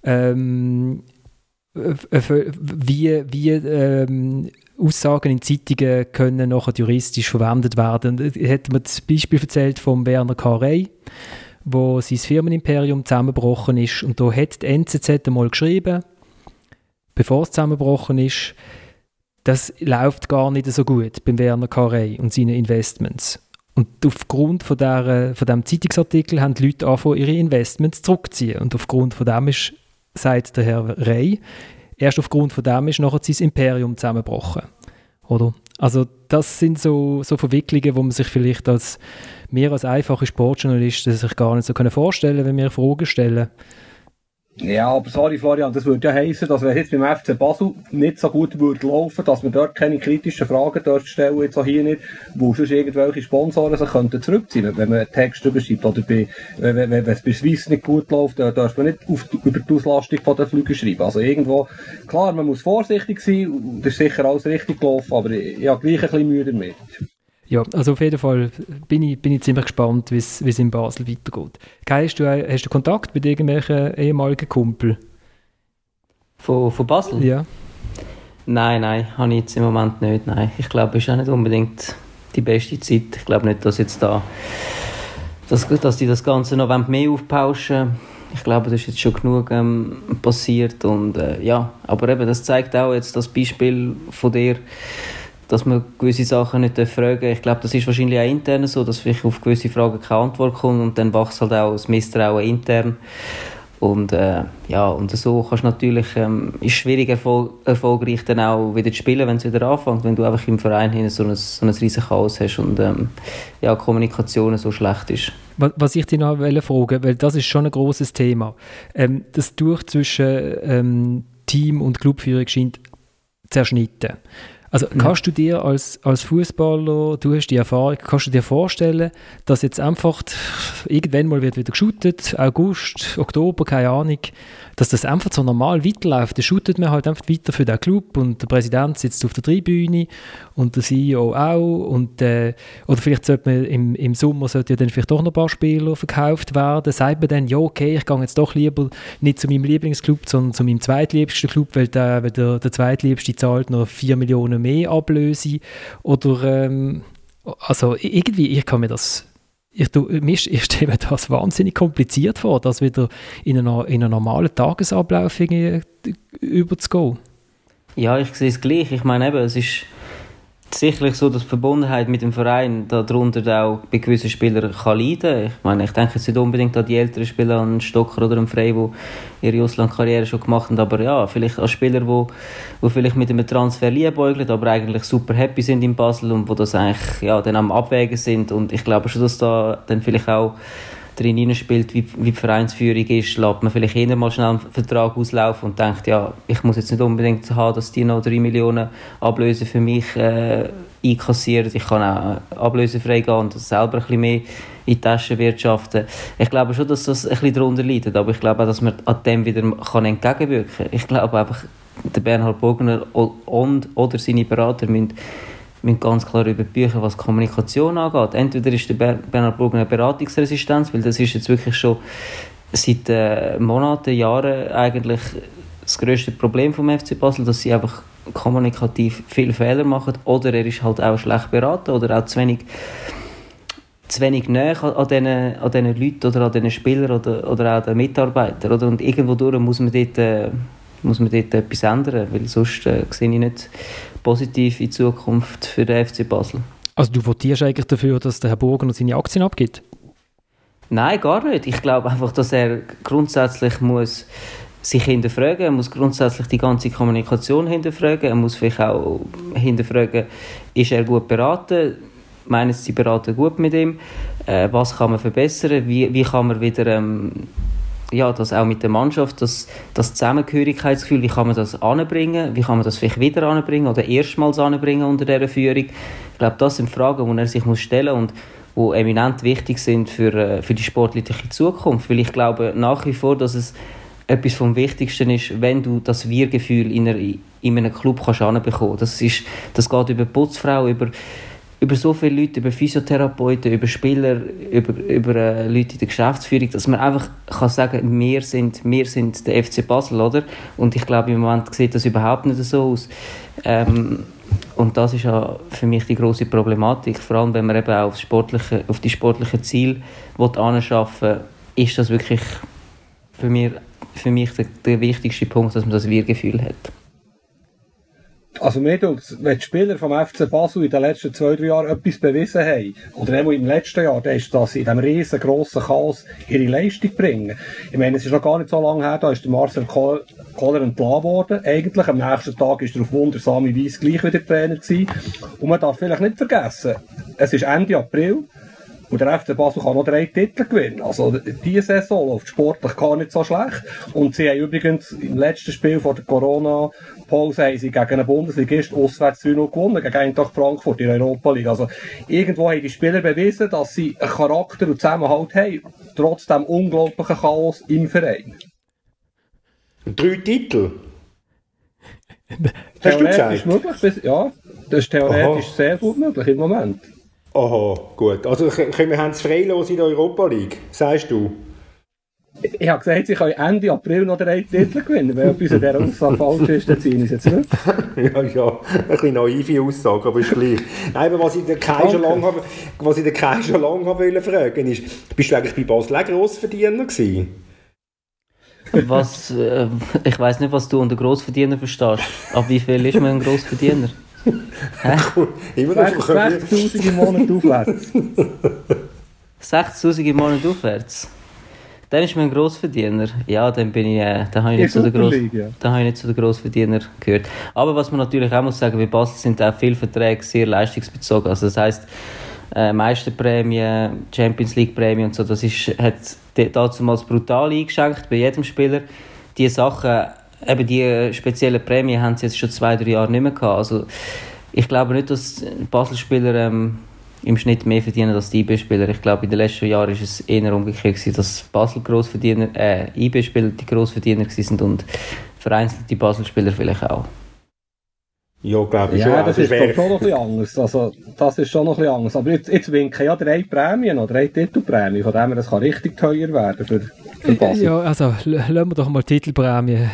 wie Aussagen in Zeitungen können nachher juristisch verwendet werden. Er hat mir das Beispiel erzählt von Werner Carey, wo sein Firmenimperium zusammengebrochen ist. Und da hat die NZZ einmal geschrieben, bevor es zusammengebrochen ist, das läuft gar nicht so gut beim Werner Carey und seinen Investments. Und aufgrund von diesem Zeitungsartikel haben die Leute angefangen, ihre Investments zurückzuziehen. Und aufgrund von dem ist, sagt der Herr Rey, erst aufgrund von dem ist nachher sein Imperium zusammengebrochen. Oder? Also das sind so Verwicklungen, wo man sich vielleicht als einfache Sportjournalisten sich gar nicht so vorstellen können, wenn wir Fragen stellen. Ja, aber sorry Florian, das würde ja heissen, dass wenn jetzt beim FC Basel nicht so gut würde laufen, dass man dort keine kritischen Fragen stellen, jetzt auch hier nicht, wo sonst irgendwelche Sponsoren sich könnten zurückziehen, wenn man einen Text drüber schreibt. Oder wenn es bei Swiss nicht gut läuft, dann darf man nicht über die Auslastung von den Flügen schreiben. Also irgendwo, klar, man muss vorsichtig sein, das ist sicher alles richtig gelaufen, aber ich habe gleich ein bisschen Mühe damit. Ja, also auf jeden Fall bin ich ziemlich gespannt, wie es in Basel weitergeht. Kai, hast du Kontakt mit irgendwelchen ehemaligen Kumpel? Von Basel? Ja. Nein, habe ich jetzt im Moment nicht. Nein. Ich glaube, es ist auch nicht unbedingt die beste Zeit. Ich glaube nicht, dass jetzt dass die das Ganze noch mehr aufpauschen wollen. Ich glaube, das ist jetzt schon genug passiert. Und, ja, aber eben, das zeigt auch jetzt das Beispiel von dir, dass man gewisse Sachen nicht fragen darf. Ich glaube, das ist wahrscheinlich auch intern so, dass vielleicht auf gewisse Fragen keine Antwort kommt und dann wächst halt auch das Misstrauen intern. Und ja, und so kannst du natürlich, ist schwierig erfolgreich dann auch wieder zu spielen, wenn es wieder anfängt, wenn du einfach im Verein hin so ein riesen Chaos hast und ja, Kommunikation so schlecht ist. Was ich dich noch fragen, weil das ist schon ein grosses Thema. Das Durch zwischen Team und Clubführung scheint zerschnitten. Also kannst du dir als Fußballer, du hast die Erfahrung, kannst du dir vorstellen, dass jetzt einfach irgendwann mal wird wieder geshootet, August, Oktober, keine Ahnung, dass das einfach so normal weiterläuft. Da shootet man halt einfach weiter für den Club und der Präsident sitzt auf der Tribüne und der CEO auch und oder vielleicht sollte man im Sommer sollte ja dann vielleicht doch noch ein paar Spieler verkauft werden. Sagt man dann, ja okay, ich gehe jetzt doch lieber nicht zu meinem Lieblingsclub, sondern zu meinem zweitliebsten Club, weil der zweitliebste zahlt noch 4 Millionen mehr Ablöse oder also irgendwie, ich kann mir das ich stelle mir das wahnsinnig kompliziert vor, das wieder in einen normalen Tagesablauf überzugehen. Ja, ich sehe es gleich. Ich meine eben, es ist sicherlich so, dass die Verbundenheit mit dem Verein darunter auch bei gewissen Spielern kann leiden. Ich meine, ich denke jetzt nicht unbedingt an die älteren Spieler, an einen Stocker oder einen Frey, die ihre Auslandkarriere schon gemacht haben, aber ja, vielleicht an Spieler, die vielleicht mit einem Transfer liebäugeln, aber eigentlich super happy sind in Basel und wo das eigentlich ja, dann am Abwägen sind. Und ich glaube schon, dass da dann vielleicht auch drin hineinspielt, wie die Vereinsführung ist, lässt man vielleicht eher mal schnell einen Vertrag auslaufen und denkt, ja, ich muss jetzt nicht unbedingt haben, dass die noch 3 Millionen Ablöse für mich einkassieren. Ich kann auch ablösefrei gehen und das selber ein bisschen mehr in die Taschen wirtschaften. Ich glaube schon, dass das ein bisschen darunter leidet, aber ich glaube auch, dass man an dem wieder entgegenwirken kann. Ich glaube einfach, der Bernhard Bogner oder seine Berater müssen ganz klar über die Bücher, was Kommunikation angeht. Entweder ist der Bernhard Bogner eine Beratungsresistenz, weil das ist jetzt wirklich schon seit Monaten, Jahren eigentlich das grösste Problem vom FC Basel, dass sie einfach kommunikativ viele Fehler machen, oder er ist halt auch schlecht beraten oder auch zu wenig näher an diesen Leuten oder an diesen Spielern oder auch den Mitarbeitern. Oder? Und irgendwo durch muss man dort etwas ändern, weil sonst sehe ich nicht positiv in Zukunft für den FC Basel. Also du votierst eigentlich dafür, dass der Herr Burger seine Aktien abgibt? Nein, gar nicht. Ich glaube einfach, dass er grundsätzlich muss sich hinterfragen, er muss grundsätzlich die ganze Kommunikation hinterfragen, er muss vielleicht auch hinterfragen, ist er gut beraten, meinen Sie Berater gut mit ihm, was kann man verbessern, wie kann man wieder das auch mit der Mannschaft, das Zusammengehörigkeitsgefühl, wie kann man das anbringen, wie kann man das vielleicht wieder anbringen oder erstmals anbringen unter dieser Führung. Ich glaube, das sind Fragen, die er sich muss stellen muss und die eminent wichtig sind für die sportliche Zukunft, weil ich glaube nach wie vor, dass es etwas vom Wichtigsten ist, wenn du das Wir-Gefühl in einem Club kannst anbekommen. Das geht über Putzfrau, über so viele Leute, über Physiotherapeuten, über Spieler, über Leute in der Geschäftsführung, dass man einfach kann sagen, wir sind der FC Basel, oder? Und ich glaube, im Moment sieht das überhaupt nicht so aus. Und das ist ja für mich die grosse Problematik, vor allem wenn man eben auch auf die sportlichen Ziele anschaffen will, ist das wirklich für mich der wichtigste Punkt, dass man das Wir-Gefühl hat. Also mir denkt, wenn die Spieler vom FC Basel in den letzten 2-3 Jahren etwas bewiesen haben, oder auch im letzten Jahr, dann ist, dass sie in diesem riesengroßen Chaos ihre Leistung bringen. Ich meine, es ist noch gar nicht so lange her, da ist der Marcel Koller entlassen worden. Eigentlich, am nächsten Tag ist er auf wundersame Weise gleich wieder Trainer gewesen. Und man darf vielleicht nicht vergessen, es ist Ende April, und der FC Basel kann noch 3 Titel gewinnen. Also, diese Saison läuft sportlich gar nicht so schlecht. Und sie haben übrigens im letzten Spiel vor der Corona-Pause haben sie gegen einen Bundesligist auswärts 2-0 gewonnen, gegen Eintracht Frankfurt in der Europa League. Also, irgendwo haben die Spieler bewiesen, dass sie einen Charakter und Zusammenhalt haben, trotz dem unglaublichen Chaos im Verein. 3 Titel? Hast du gesagt? Möglich, ja, das ist theoretisch sehr gut möglich im Moment. Aha, gut. Also wir haben es freilos in der Europa League, sagst du? Ich habe gesagt, sie können Ende April noch 3 Titel gewinnen. Wenn etwas in dieser Aussage falsch ist, dann ziehen sie es jetzt nicht. ja, ein bisschen naive Aussage, aber ist gleich. Nein, aber was ich den Kai schon lange wollte fragen ist, bist du eigentlich bei Basel auch Grossverdiener gewesen? Ich weiss nicht, was du unter Grossverdiener verstehst. Ab wie viel ist man ein Grossverdiener? 60'000 im Monat aufwärts. 60'000 im Monat aufwärts? Dann ist man ein Grossverdiener. Ja, dann habe ich nicht zu den Grossverdienern gehört. Aber was man natürlich auch muss sagen, bei Basel sind auch viele Verträge sehr leistungsbezogen. Also das heisst, Meisterprämie, Champions League Prämie und so, das hat damals brutal eingeschenkt bei jedem Spieler. Die Sachen, eben die speziellen Prämien haben sie jetzt schon 2-3 Jahre nicht mehr gehabt. Also ich glaube nicht, dass Basel-Spieler im Schnitt mehr verdienen als die IB-Spieler. Ich glaube, in den letzten Jahren war es eher umgekehrt, dass Basel-Grossverdiener, IB-Spieler die Grossverdiener waren und vereinzelte Basel-Spieler vielleicht auch. Ja, glaube ich schon. Ja, das ist schon noch ein bisschen anders. Also, das ist schon noch ein bisschen anders. Aber jetzt winken ja 3 Prämien, oder 3 Titelprämien, von dem her, das kann richtig teuer werden für Basel. Ja, also, lassen wir doch mal Titelprämie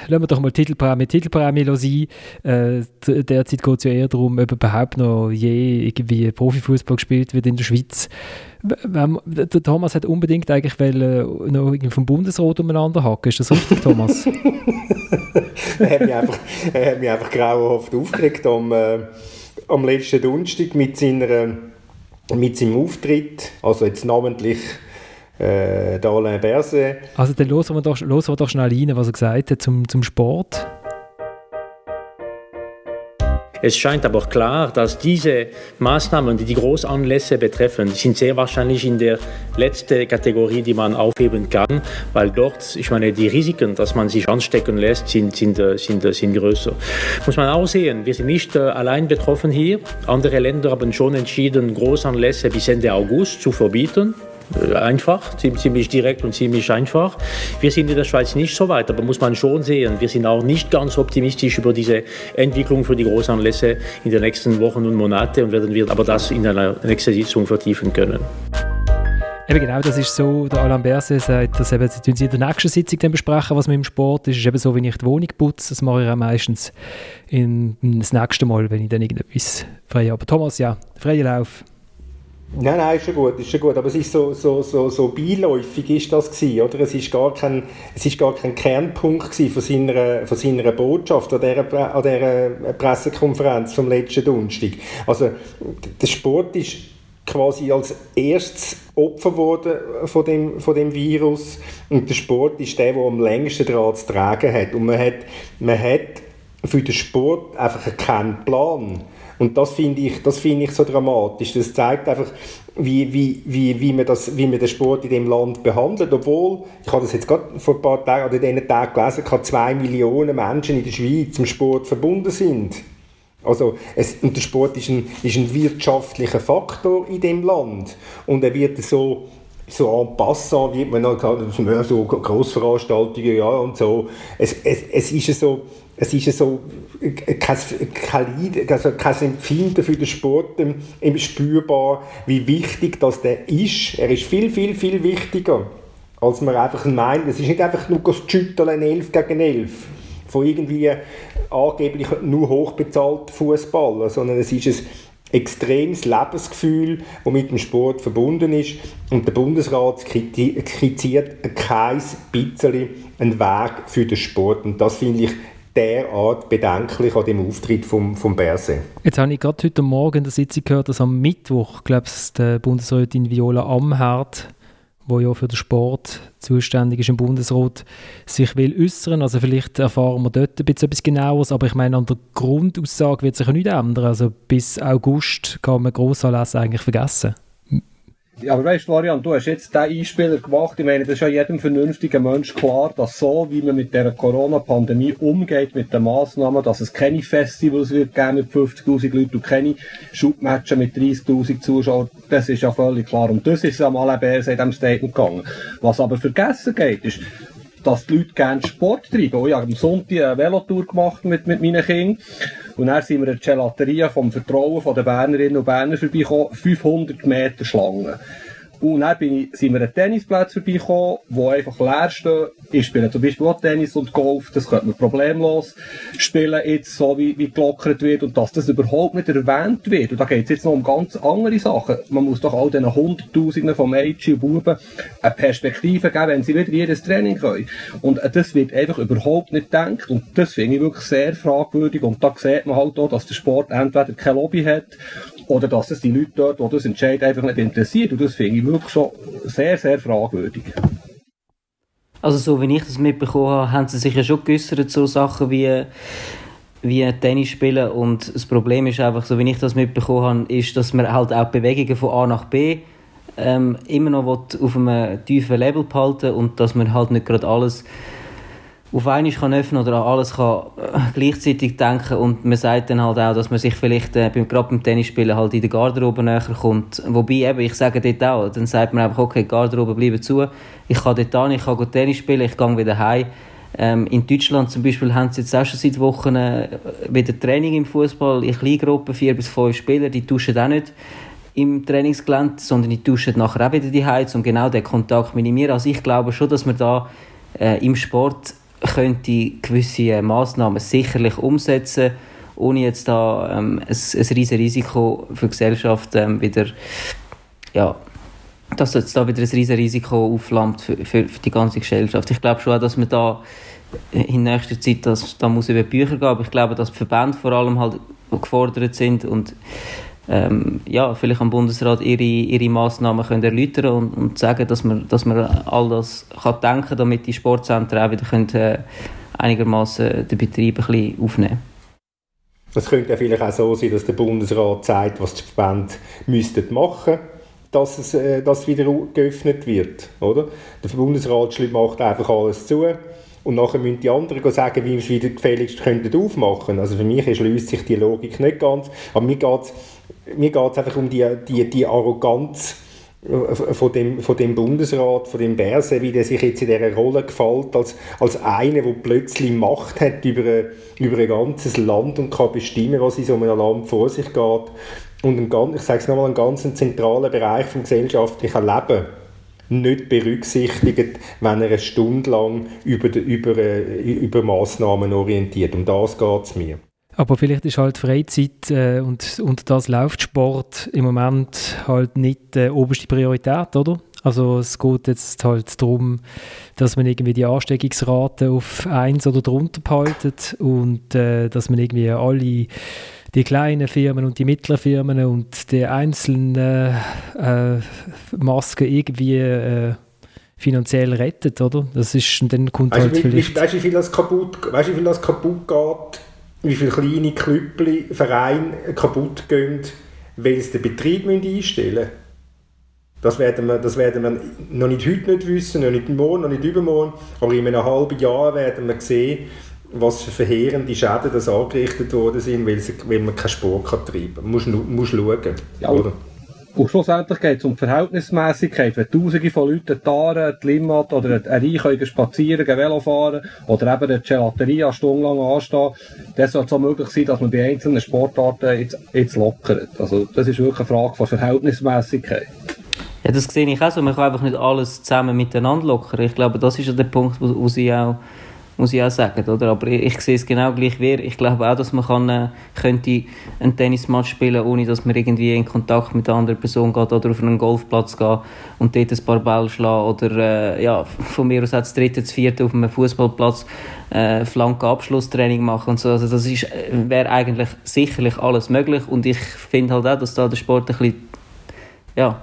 sein. Derzeit geht es ja eher darum, ob überhaupt noch je irgendwie Profifußball gespielt wird in der Schweiz. Der Thomas hat unbedingt eigentlich noch vom Bundesrat umeinander hacken. Ist das richtig, Thomas? Er hat mich einfach grauenhaft aufgeregt am letzten Donnerstag mit seinem Auftritt, also jetzt namentlich Alain Berset. Also dann hören wir doch schnell rein, was er gesagt hat zum Sport. Es scheint aber klar, dass diese Maßnahmen, die die Großanlässe betreffen, sind sehr wahrscheinlich in der letzten Kategorie, die man aufheben kann, weil dort, ich meine, die Risiken, dass man sich anstecken lässt, sind größer. Muss man auch sehen, wir sind nicht allein betroffen hier. Andere Länder haben schon entschieden, Großanlässe bis Ende August zu verbieten. Einfach, ziemlich direkt und ziemlich einfach. Wir sind in der Schweiz nicht so weit, aber muss man schon sehen, wir sind auch nicht ganz optimistisch über diese Entwicklung für die Großanlässe in den nächsten Wochen und Monaten und werden wir aber das in einer nächsten Sitzung vertiefen können. Eben genau, das ist so, der Alain Berset sagt, dass eben, sie in der nächsten Sitzung dann besprechen, was man im Sport ist. Es ist eben so, wenn ich die Wohnung putze, das mache ich auch meistens das nächste Mal, wenn ich dann irgendetwas frei habe. Aber Thomas, ja, freier Lauf. Nein, ist schon gut, aber es ist so beiläufig ist das gewesen, oder? Es ist gar kein Kernpunkt gewesen von seiner Botschaft an dieser Pressekonferenz vom letzten Donnerstag. Also, der Sport ist quasi als erstes Opfer geworden von dem Virus, und der Sport ist der am längsten daran zu tragen hat. Und man hat für den Sport einfach keinen Plan. Und das finde ich so dramatisch. Das zeigt einfach, wie man den Sport in diesem Land behandelt. Obwohl, ich habe das jetzt gerade vor ein paar Tagen oder diesen Tagen gelesen, 2 Millionen Menschen in der Schweiz zum Sport verbunden sind. Also und der Sport ist ein wirtschaftlicher Faktor in diesem Land. Und er wird so en passant, wie man so Grossveranstaltungen, ja, und so. Es ist so kein Empfinden für den Sport spürbar, wie wichtig das der ist. Er ist viel, viel, viel wichtiger, als man einfach meint. Es ist nicht einfach nur das Schütteln 11 gegen 11 von irgendwie angeblich nur hochbezahlten Fußballern, sondern es ist ein extremes Lebensgefühl, das mit dem Sport verbunden ist. Und der Bundesrat skizziert kein bisschen einen Weg für den Sport. Und das finde ich derart bedenklich an dem Auftritt vom Berset. Jetzt habe ich gerade heute Morgen in der Sitzung gehört, dass am Mittwoch, glaube ich, der Bundesrätin Viola Amherd, wo ja für den Sport zuständig ist im Bundesrat, sich will äußern. Also vielleicht erfahren wir dort ein bisschen etwas Genaueres, aber ich meine, an der Grundaussage wird sich ja nichts ändern. Also bis August kann man Grossanlässe eigentlich vergessen. Ja, aber weißt du, Florian, du hast jetzt diesen Einspieler gemacht. Ich meine, das ist ja jedem vernünftigen Mensch klar, dass so, wie man mit dieser Corona-Pandemie umgeht, mit den Massnahmen, dass es keine Festivals wird geben mit 50'000 Leuten und keine Schubmatchen mit 30'000 Zuschauern, das ist ja völlig klar. Und das ist am Alain Berset in diesem Statement gegangen. Was aber vergessen geht, ist, dass die Leute gerne Sport treiben. Ich habe am Sonntag eine Velotour gemacht mit meinen Kindern. Und dann sind wir in der Gelateria vom Vertrauen der Bernerinnen und Berner vorbeigekommen, 500 Meter Schlange. Und dann sind wir an Tennisplätze vorbeigekommen, die einfach leer stehen. Ich spiele zum Beispiel auch Tennis und Golf, das könnte man problemlos spielen, jetzt so wie gelockert wird, und dass das überhaupt nicht erwähnt wird. Und da geht es jetzt noch um ganz andere Sachen. Man muss doch all diesen Hunderttausenden von Mädchen und Buben eine Perspektive geben, wenn sie wieder jedes Training können. Und das wird einfach überhaupt nicht gedacht. Und das finde ich wirklich sehr fragwürdig. Und da sieht man halt auch, dass der Sport entweder keine Lobby hat, oder dass es die Leute dort, die das entscheiden, einfach nicht interessiert. Und das finde ich wirklich schon sehr, sehr fragwürdig. Also so wie ich das mitbekommen habe, haben sie sich ja schon geäussert, so Sachen wie Tennis spielen. Und das Problem ist einfach, so wie ich das mitbekommen habe, ist, dass man halt auch Bewegungen von A nach B immer noch auf einem tiefen Level behalten, und dass man halt nicht gerade alles auf einmal kann öffnen oder an alles kann gleichzeitig denken. Und man sagt dann halt auch, dass man sich vielleicht gerade beim Tennisspielen halt in der Garderobe näher kommt. Wobei eben, ich sage dort auch, dann sagt man einfach, okay, die Garderobe bleibt zu, ich kann dort hin, ich kann Tennis spielen, ich gehe wieder heim. In Deutschland zum Beispiel haben sie jetzt auch schon seit Wochen wieder Training im Fußball in Kleingruppen, 4 bis 5 Spieler, die duschen auch nicht im Trainingsgelände, sondern die duschen nachher auch wieder die Heiz, um genau den Kontakt zu minimieren. Also ich glaube schon, dass man da im Sport könnte gewisse Massnahmen sicherlich umsetzen, ohne jetzt da ein riesiges Risiko für die Gesellschaft wieder, ja, dass jetzt da wieder ein riesiges Risiko aufflammt für die ganze Gesellschaft. Ich glaube schon auch, dass man da in nächster Zeit da muss über Bücher gehen, aber ich glaube, dass die Verbände vor allem halt gefordert sind und ja, vielleicht am Bundesrat ihre Massnahmen können erläutern und sagen, dass man all das kann denken, damit die Sportzentren auch wieder können, einigermaßen den Betrieb ein bisschen aufnehmen. Es könnte ja vielleicht auch so sein, dass der Bundesrat sagt, was die Verbände müssten machen, dass es wieder geöffnet wird, oder? Der Bundesrat macht einfach alles zu. Und nachher müssen die anderen sagen, wie wir es wieder gefälligst aufmachen können. Also für mich erschließt sich die Logik nicht ganz. Aber mir geht es einfach um die Arroganz von dem Bundesrat, von dem Berset, wie der sich jetzt in dieser Rolle gefällt, als einer, der plötzlich Macht hat über ein ganzes Land und kann bestimmen, was in so einem Land vor sich geht. Und ich sage es nochmal, einen ganz zentralen Bereich des gesellschaftlichen Lebens nicht berücksichtigt, wenn er eine Stunde lang über Massnahmen orientiert. Um das geht es mir. Aber vielleicht ist halt Freizeit und das läuft Sport im Moment halt nicht oberste Priorität, oder? Also es geht jetzt halt darum, dass man irgendwie die Ansteckungsrate auf 1 oder drunter behaltet und dass man irgendwie alle die kleinen Firmen und die mittleren Firmen und die einzelnen Masken irgendwie finanziell rettet, oder? Das ist, und dann kommt halt vielleicht... Weißt du, wie viel das kaputt geht, wie viele kleine Klüppli, Vereine kaputt gehen, weil sie den Betrieb einstellen müssen? Das werden wir noch nicht heute nicht wissen, noch nicht morgen, noch nicht übermorgen, aber in einem halben Jahr werden wir sehen, was für verheerende Schäden das angerichtet worden sind, weil man keinen Sport treiben kann. Man muss schauen. Ja, oder? Und schlussendlich geht es um die Verhältnismäßigkeit. Wenn Tausende von Leuten die Aare, die Limmat oder ein Rhein spazieren, Velo fahren oder eben eine Gelateria stundenlang anstehen, dann sollte es auch möglich sein, dass man bei einzelnen Sportarten jetzt lockert. Also das ist wirklich eine Frage von Verhältnismäßigkeit. Ja, das sehe ich auch so. Man kann einfach nicht alles zusammen miteinander lockern. Ich glaube, das ist ja der Punkt, wo sie auch, muss ich auch sagen, oder? Aber ich sehe es genau gleich wie. Ich glaube auch, dass man könnte einen Tennismatch spielen, ohne dass man irgendwie in Kontakt mit einer anderen Person geht oder auf einen Golfplatz geht und dort ein paar Bälle schlagen oder von mir aus auch das 3., das 4. auf einem Fußballplatz Flanke-Abschlusstraining machen und so. Also das wäre eigentlich sicherlich alles möglich und ich finde halt auch, dass da der Sport ein bisschen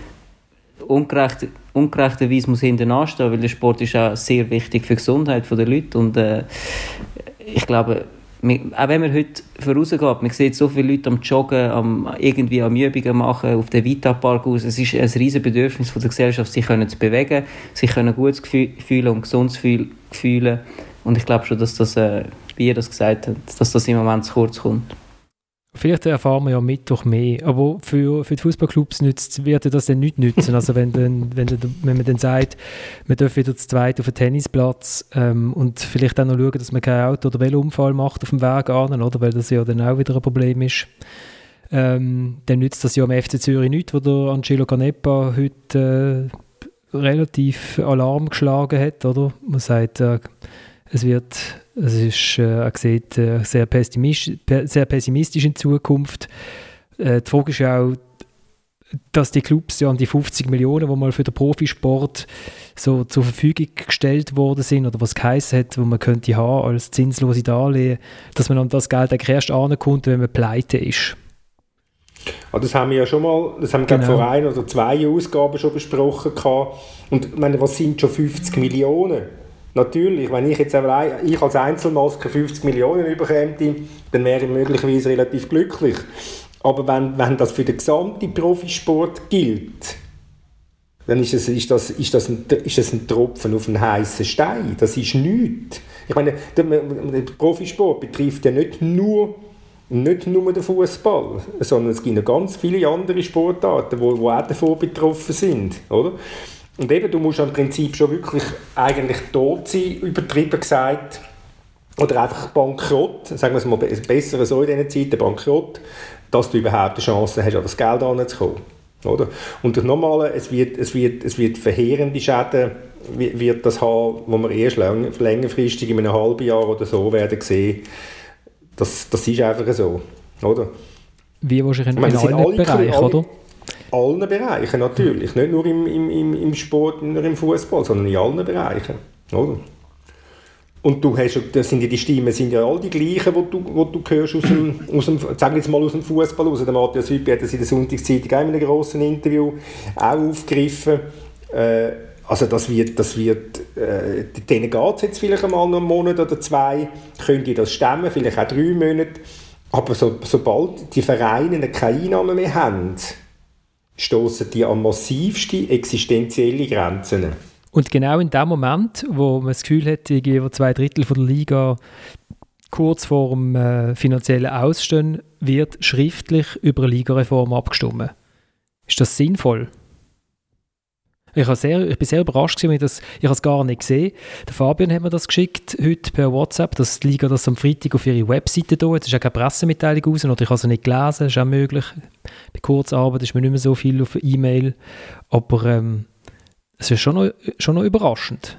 ungerechterweise muss hinten anstehen, weil der Sport ist auch sehr wichtig für die Gesundheit der Leute und ich glaube, auch wenn man heute vorausgeht, man sieht so viele Leute am Joggen, irgendwie am Übungen machen, auf den Vita-Park aus, es ist ein riesiges Bedürfnis von der Gesellschaft, sich können zu bewegen, sich können gut fühlen und gesund fühlen und ich glaube schon, dass das, wie ihr das gesagt habt, dass das im Moment zu kurz kommt. Vielleicht erfahren wir ja Mittwoch mehr, aber für die Fußballclubs wird das dann nicht nützen. Also wenn man dann sagt, man darf wieder zu zweit auf den Tennisplatz und vielleicht auch noch schauen, dass man kein Auto- oder Velounfall macht auf dem Weg an, oder? Weil das ja dann auch wieder ein Problem ist. Dann nützt das ja am FC Zürich nicht, wo der Angelo Canepa heute relativ Alarm geschlagen hat, oder? Man sagt, es ist, er sieht sehr pessimistisch in Zukunft. Die Frage ist ja auch, dass die Clubs ja an die 50 Millionen, die mal für den Profisport so zur Verfügung gestellt worden sind, oder was geheißen hat, wo man könnte haben als zinslose Darlehen, dass man an das Geld eigentlich erst ankommt, wenn man pleite ist. Das haben wir ja schon mal, das haben wir genau. Vor 1 oder 2 Ausgaben schon besprochen gehabt. Und ich meine, was sind schon 50 Millionen? Natürlich, wenn ich jetzt ich als Einzelmaske 50 Millionen bekäme, dann wäre ich möglicherweise relativ glücklich. Aber wenn das für den gesamten Profisport gilt, dann ist das ein Tropfen auf einen heißen Stein. Das ist nichts. Ich meine, der Profisport betrifft ja nicht nur den Fußball, sondern es gibt noch ganz viele andere Sportarten, die auch davon betroffen sind, oder? Und eben, du musst im Prinzip schon wirklich eigentlich tot sein, übertrieben gesagt, oder einfach bankrott, sagen wir es mal besser so in diesen Zeiten, bankrott, dass du überhaupt eine Chance hast, an das Geld heranzukommen. Oder? Und das Normale, es wird verheerende Schäden wird das haben, wo wir erst längerfristig in einem halben Jahr oder so werden sehen. Das ist einfach so. Oder? Wie wahrscheinlich in allen Bereichen, oder? Allen Bereichen natürlich, nicht nur im Sport, nicht nur im Fußball, sondern in allen Bereichen, oder? Und die Stimmen sind ja all die gleichen, die du hörst aus dem sagen jetzt mal aus dem Fußball raus. Der Matthias Hüppi hat das in der Sonntagszeitung auch in einem grossen Interview auch aufgegriffen. Also denen geht es jetzt vielleicht einmal noch einen Monat oder 2, können die das stemmen, vielleicht auch 3 Monate. Aber sobald die Vereine keine Einnahmen mehr haben, stossen die an massivste existenzielle Grenzen. Und genau in dem Moment, wo man das Gefühl hat, wo 2/3 von der Liga kurz vor dem finanziellen Ausstehen, wird schriftlich über eine Ligareform abgestimmt. Ist das sinnvoll? Ich bin sehr überrascht gewesen, ich habe es gar nicht gesehen. Der Fabian hat mir das geschickt, heute per WhatsApp, dass die Liga das am Freitag auf ihre Webseite da. Jetzt ist ja keine Pressemitteilung raus, oder ich habe es nicht gelesen, das ist auch möglich. Bei Kurzarbeit ist mir nicht mehr so viel auf E-Mail, aber es ist schon noch überraschend.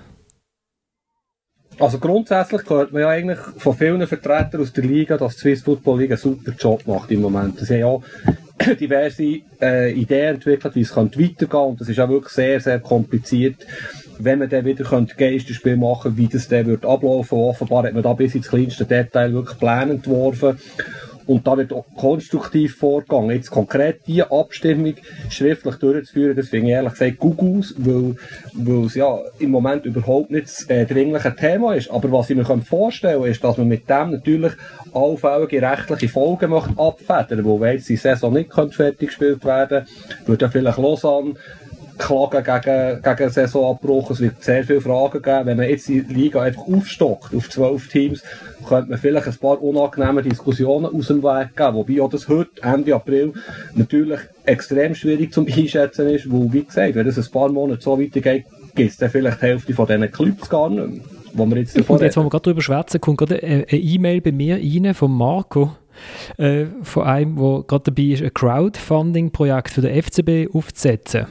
Also grundsätzlich hört man ja eigentlich von vielen Vertretern aus der Liga, dass die Swiss Football League einen super Job macht im Moment. Sie haben ja diverse Ideen entwickelt, wie es weitergehen könnte. Und das ist auch wirklich sehr, sehr kompliziert, wenn man dann wieder Geisterspiel machen könnte, wie das dann wird ablaufen. Offenbar hat man da bis ins kleinste Detail wirklich Pläne entworfen. Und da wird auch konstruktiv vorgegangen. Jetzt konkret diese Abstimmung schriftlich durchzuführen, das finde ich ehrlich gesagt gut aus, weil es ja im Moment überhaupt nicht das dringliche Thema ist. Aber was ich mir vorstellen kann, ist, dass man mit dem natürlich allfällige rechtliche Folgen abfedern, wo wenn jetzt die Saison nicht fertig gespielt werden könnte, würde ja vielleicht Lausanne klagen gegen Saisonabbruch. Es wird sehr viele Fragen geben. Wenn man jetzt die Liga einfach aufstockt auf 12 Teams, könnte man vielleicht ein paar unangenehme Diskussionen aus dem Weg geben. Wobei auch das heute, Ende April, natürlich extrem schwierig zum Einschätzen ist, weil, wie gesagt, wenn es ein paar Monate so weitergeht, gibt es dann vielleicht die Hälfte von diesen Clubs gar nicht mehr. Wo wir jetzt und jetzt, wo wir gerade darüber schwätzen, kommt gerade eine E-Mail bei mir rein von Marco, von einem, der gerade dabei ist, ein Crowdfunding-Projekt für den FCB aufzusetzen.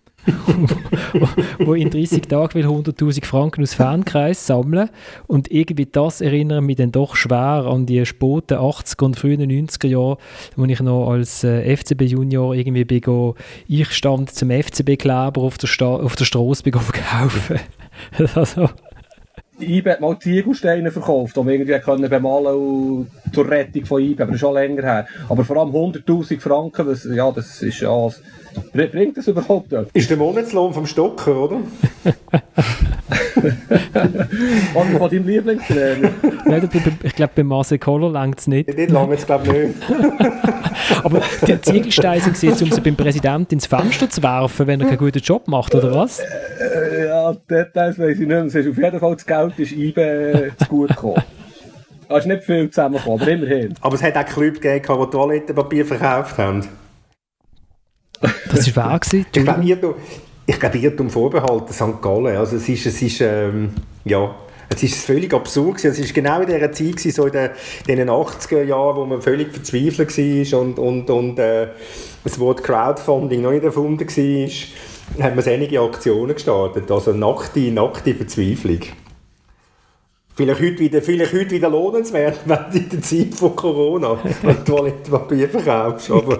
wo in 30 Tagen will 100'000 Franken aus Fankreis sammeln, und irgendwie das erinnert mich dann doch schwer an die späten 80er und frühen 90er Jahre, wo ich noch als FCB-Junior irgendwie bin, Einstand zum FCB-Kleber auf der Strasse verkaufen. Also IBE hat mal Ziegelsteine verkauft, um irgendwie können bemalen zur Rettung von IBE, aber das ist schon länger her. Aber vor allem 100'000 Franken, das ist ja... Bringt das überhaupt etwas? Ist der Monatslohn vom Stocker, oder? Was von deinem Lieblingstrainer? Nein, ich glaube, bei Marcel Koller reicht es nicht. Nicht lange, jetzt glaube ich nicht. Aber die Ziegelsteine sind jetzt, um sie beim Präsidenten ins Fenster zu werfen, wenn er keinen guten Job macht, oder was? Ja, Details weiss ich nicht mehr. Es ist auf jeden Fall, das Geld ist IBE zu gut gekommen. Es ist nicht viel zusammengekommen, aber immerhin. Aber es hat auch Clubs gegeben, die Toilettenpapier verkauft haben. Das war wer gewesen? Ich glaube, Irrtum vorbehalten, St. Gallen. Also es ist völlig absurd gewesen. Es war genau in dieser Zeit gewesen, so in den 80er Jahren, wo man völlig verzweifelt war und das Wort Crowdfunding noch nicht erfunden war, hat man einige Aktionen gestartet. Also nackte Verzweiflung. Vielleicht heute wieder lohnenswert, wenn du in der Zeit von Corona Toilettenpapier verkaufst. Aber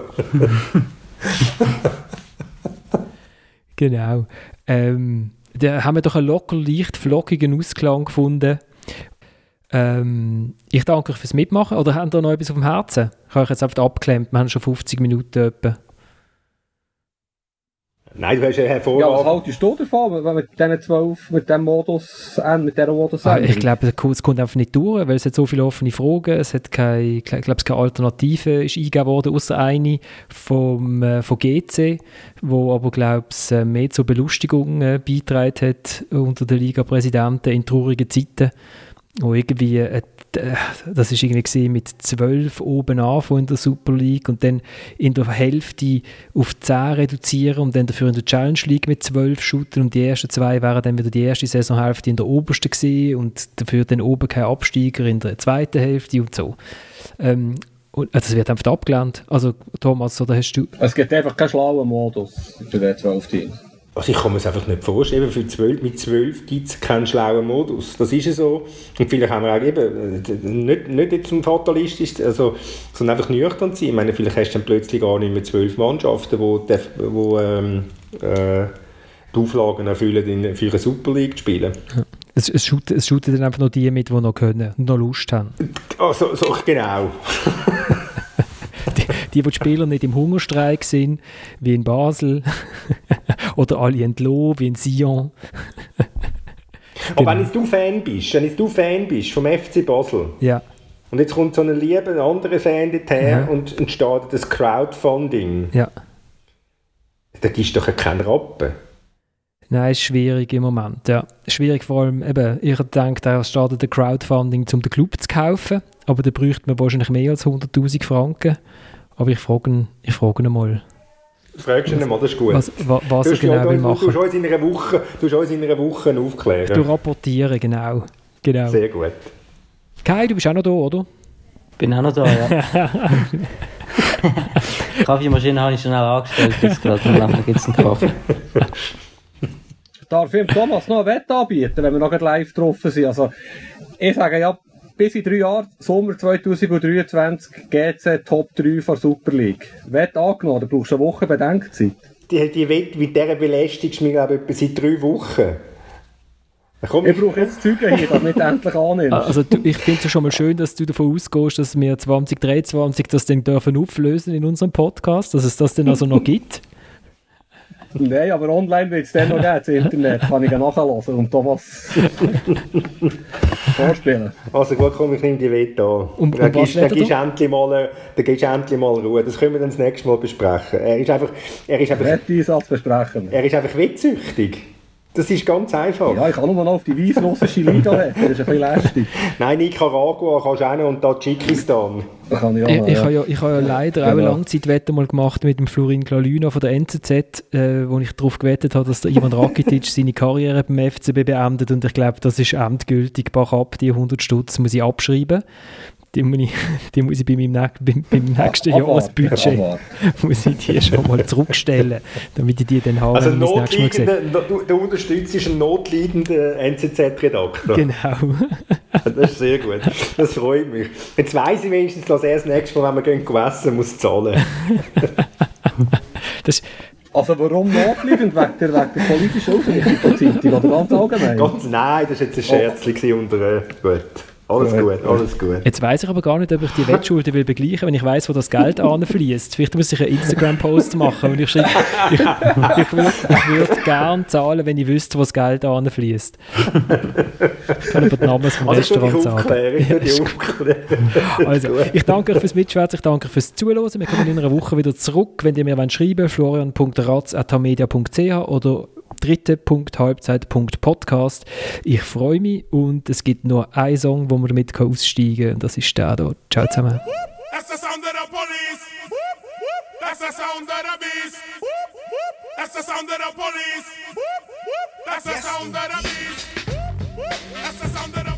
genau. Da haben wir doch einen locker leicht flockigen Ausklang gefunden. Ich danke euch fürs Mitmachen. Oder habt ihr noch etwas auf dem Herzen? Ich habe euch jetzt einfach abgeklemmt. Wir haben schon 50 Minuten etwa. Nein, du hast ja hervorragend... Ja, was haltest du davon, wenn mit diesen 12, mit diesem Modus ich glaube, es kommt einfach nicht durch, weil es hat so viele offene Fragen. Es hat keine Alternative ist eingegeben worden, außer eine von GC, wo aber, glaube ich, mehr zur Belustigung beigetragen hat unter den Liga-Präsidenten in traurigen Zeiten. Wo irgendwie, das war irgendwie mit 12 oben an von der Super League und dann in der Hälfte auf 10 reduzieren und dann dafür in der Challenge League mit 12 shooten, und die ersten 2 wären dann wieder die erste Saisonhälfte in der obersten gewesen und dafür dann oben kein Absteiger in der zweiten Hälfte und so. Und das wird einfach abgelehnt. Also Thomas, oder hast du... Es gibt einfach keinen schlauen Modus für die 12 Teams. Also ich kann mir es einfach nicht vorstellen. Mit 12 gibt es keinen schlauen Modus. Das ist ja so. Und vielleicht haben wir auch eben, nicht jetzt ein fatalistisch, sondern einfach nüchtern sein. Ich meine, vielleicht hast du dann plötzlich gar nicht mehr 12 Mannschaften, die die Auflagen erfüllen, für eine Super League zu spielen. Ja. Es shooten dann einfach noch die mit, die noch können und noch Lust haben. Also, genau. Die Spieler nicht im Hungerstreik sind, wie in Basel, oder alle entlohnt, wie in Sion. Aber wenn jetzt du Fan bist vom FC Basel, ja. Und jetzt kommt so ein lieber anderer Fan dorthin und startet das Crowdfunding, ja. Da gibst du doch keinen Rappen. Nein, ist schwierig im Moment. Ja. Schwierig vor allem, eben, ich denke, da startet ein Crowdfunding, um den Club zu kaufen, aber da bräuchte man wahrscheinlich mehr als 100'000 Franken. Aber ich frage ihn mal. Fragst du ihn mal, das ist gut. Was er genau will machen. Du hast uns in einer Woche aufklären. Du rapportieren, genau. Sehr gut. Kai, du bist auch noch da, oder? Bin auch noch da, ja. Die Kaffeemaschine habe ich schnell angestellt, jetzt gerade, dann gibt es einen Kaffee. Darf ich Thomas noch eine Wette anbieten, wenn wir noch live getroffen sind? Also, ich sage ja, bis in 3 Jahren, Sommer 2023, GC Top 3 von Super League. Wett angenommen, da brauchst du eine Woche Bedenkzeit. Die Wette mit dieser belästigst du mich, glaube ich, etwa seit 3 Wochen. Ich brauche jetzt Zeugen hier, damit du endlich annimmst. Also ich finde es schon mal schön, dass du davon ausgehst, dass wir 2023 das dann dürfen auflösen in unserem Podcast, dass es das dann also noch gibt. Nein, aber online wird es dann noch geben, das Internet. Kann ich ja nachhören und Thomas vorspielen. Also gut, komm, ich nehme die Wette an. Dann gibst du endlich mal Ruhe. Das können wir dann das nächste Mal besprechen. Er ist einfach Wetteinsatz besprechen. Er ist einfach wettsüchtig. Das ist ganz einfach. Ja, ich kann nur noch auf die weiss-russische Liga wetten. Das ist ein bisschen lästig. Nein, Nicaragua kannst du auch noch und Tadschikistan. Ich habe ja leider auch eine Langzeitwette mal gemacht mit dem Florin Glaluna von der NZZ, wo ich darauf gewettet habe, dass der Ivan Rakitic seine Karriere beim FCB beendet, und ich glaube, das ist endgültig. Bach ab, die 100 Stutz muss ich abschreiben. Die muss ich bei meinem nächsten Jahresbudget muss ich die schon mal zurückstellen, damit ich die dann habe. Also du unterstützt einen notleidenden NZZ-Redakteur. Genau. Das ist sehr gut. Das freut mich. Jetzt weiss ich wenigstens, dass er das nächste Mal, wenn wir gehen essen, muss zahlen. Also warum notleidend? Wegen der politischen Ausrichtung der Zeitung oder ganz allgemein? Nein, das war jetzt ein Scherzchen unter gut. Alles gut. Jetzt weiss ich aber gar nicht, ob ich die Wettschulden will begleichen, wenn ich weiss, wo das Geld anfließt. Vielleicht muss ich einen Instagram-Post machen und ich würde gerne zahlen, wenn ich wüsste, wo das Geld anfließt. Ich kann aber den Namen vom Restaurant sagen. Also, ich danke euch fürs Mitschwätzen, ich danke euch fürs Zuhören. Wir kommen in einer Woche wieder zurück. Wenn ihr mir schreiben wollt, florian.ratz@tamedia.ch oder dritte.halbzeit.podcast. Ich freue mich und es gibt nur einen Song, wo man damit aussteigen kann, und das ist der hier. Ciao zusammen. That's the sound of the police. That's the sound of the beast. That's the sound of the police. That's the sound of the beast. That's the sound of the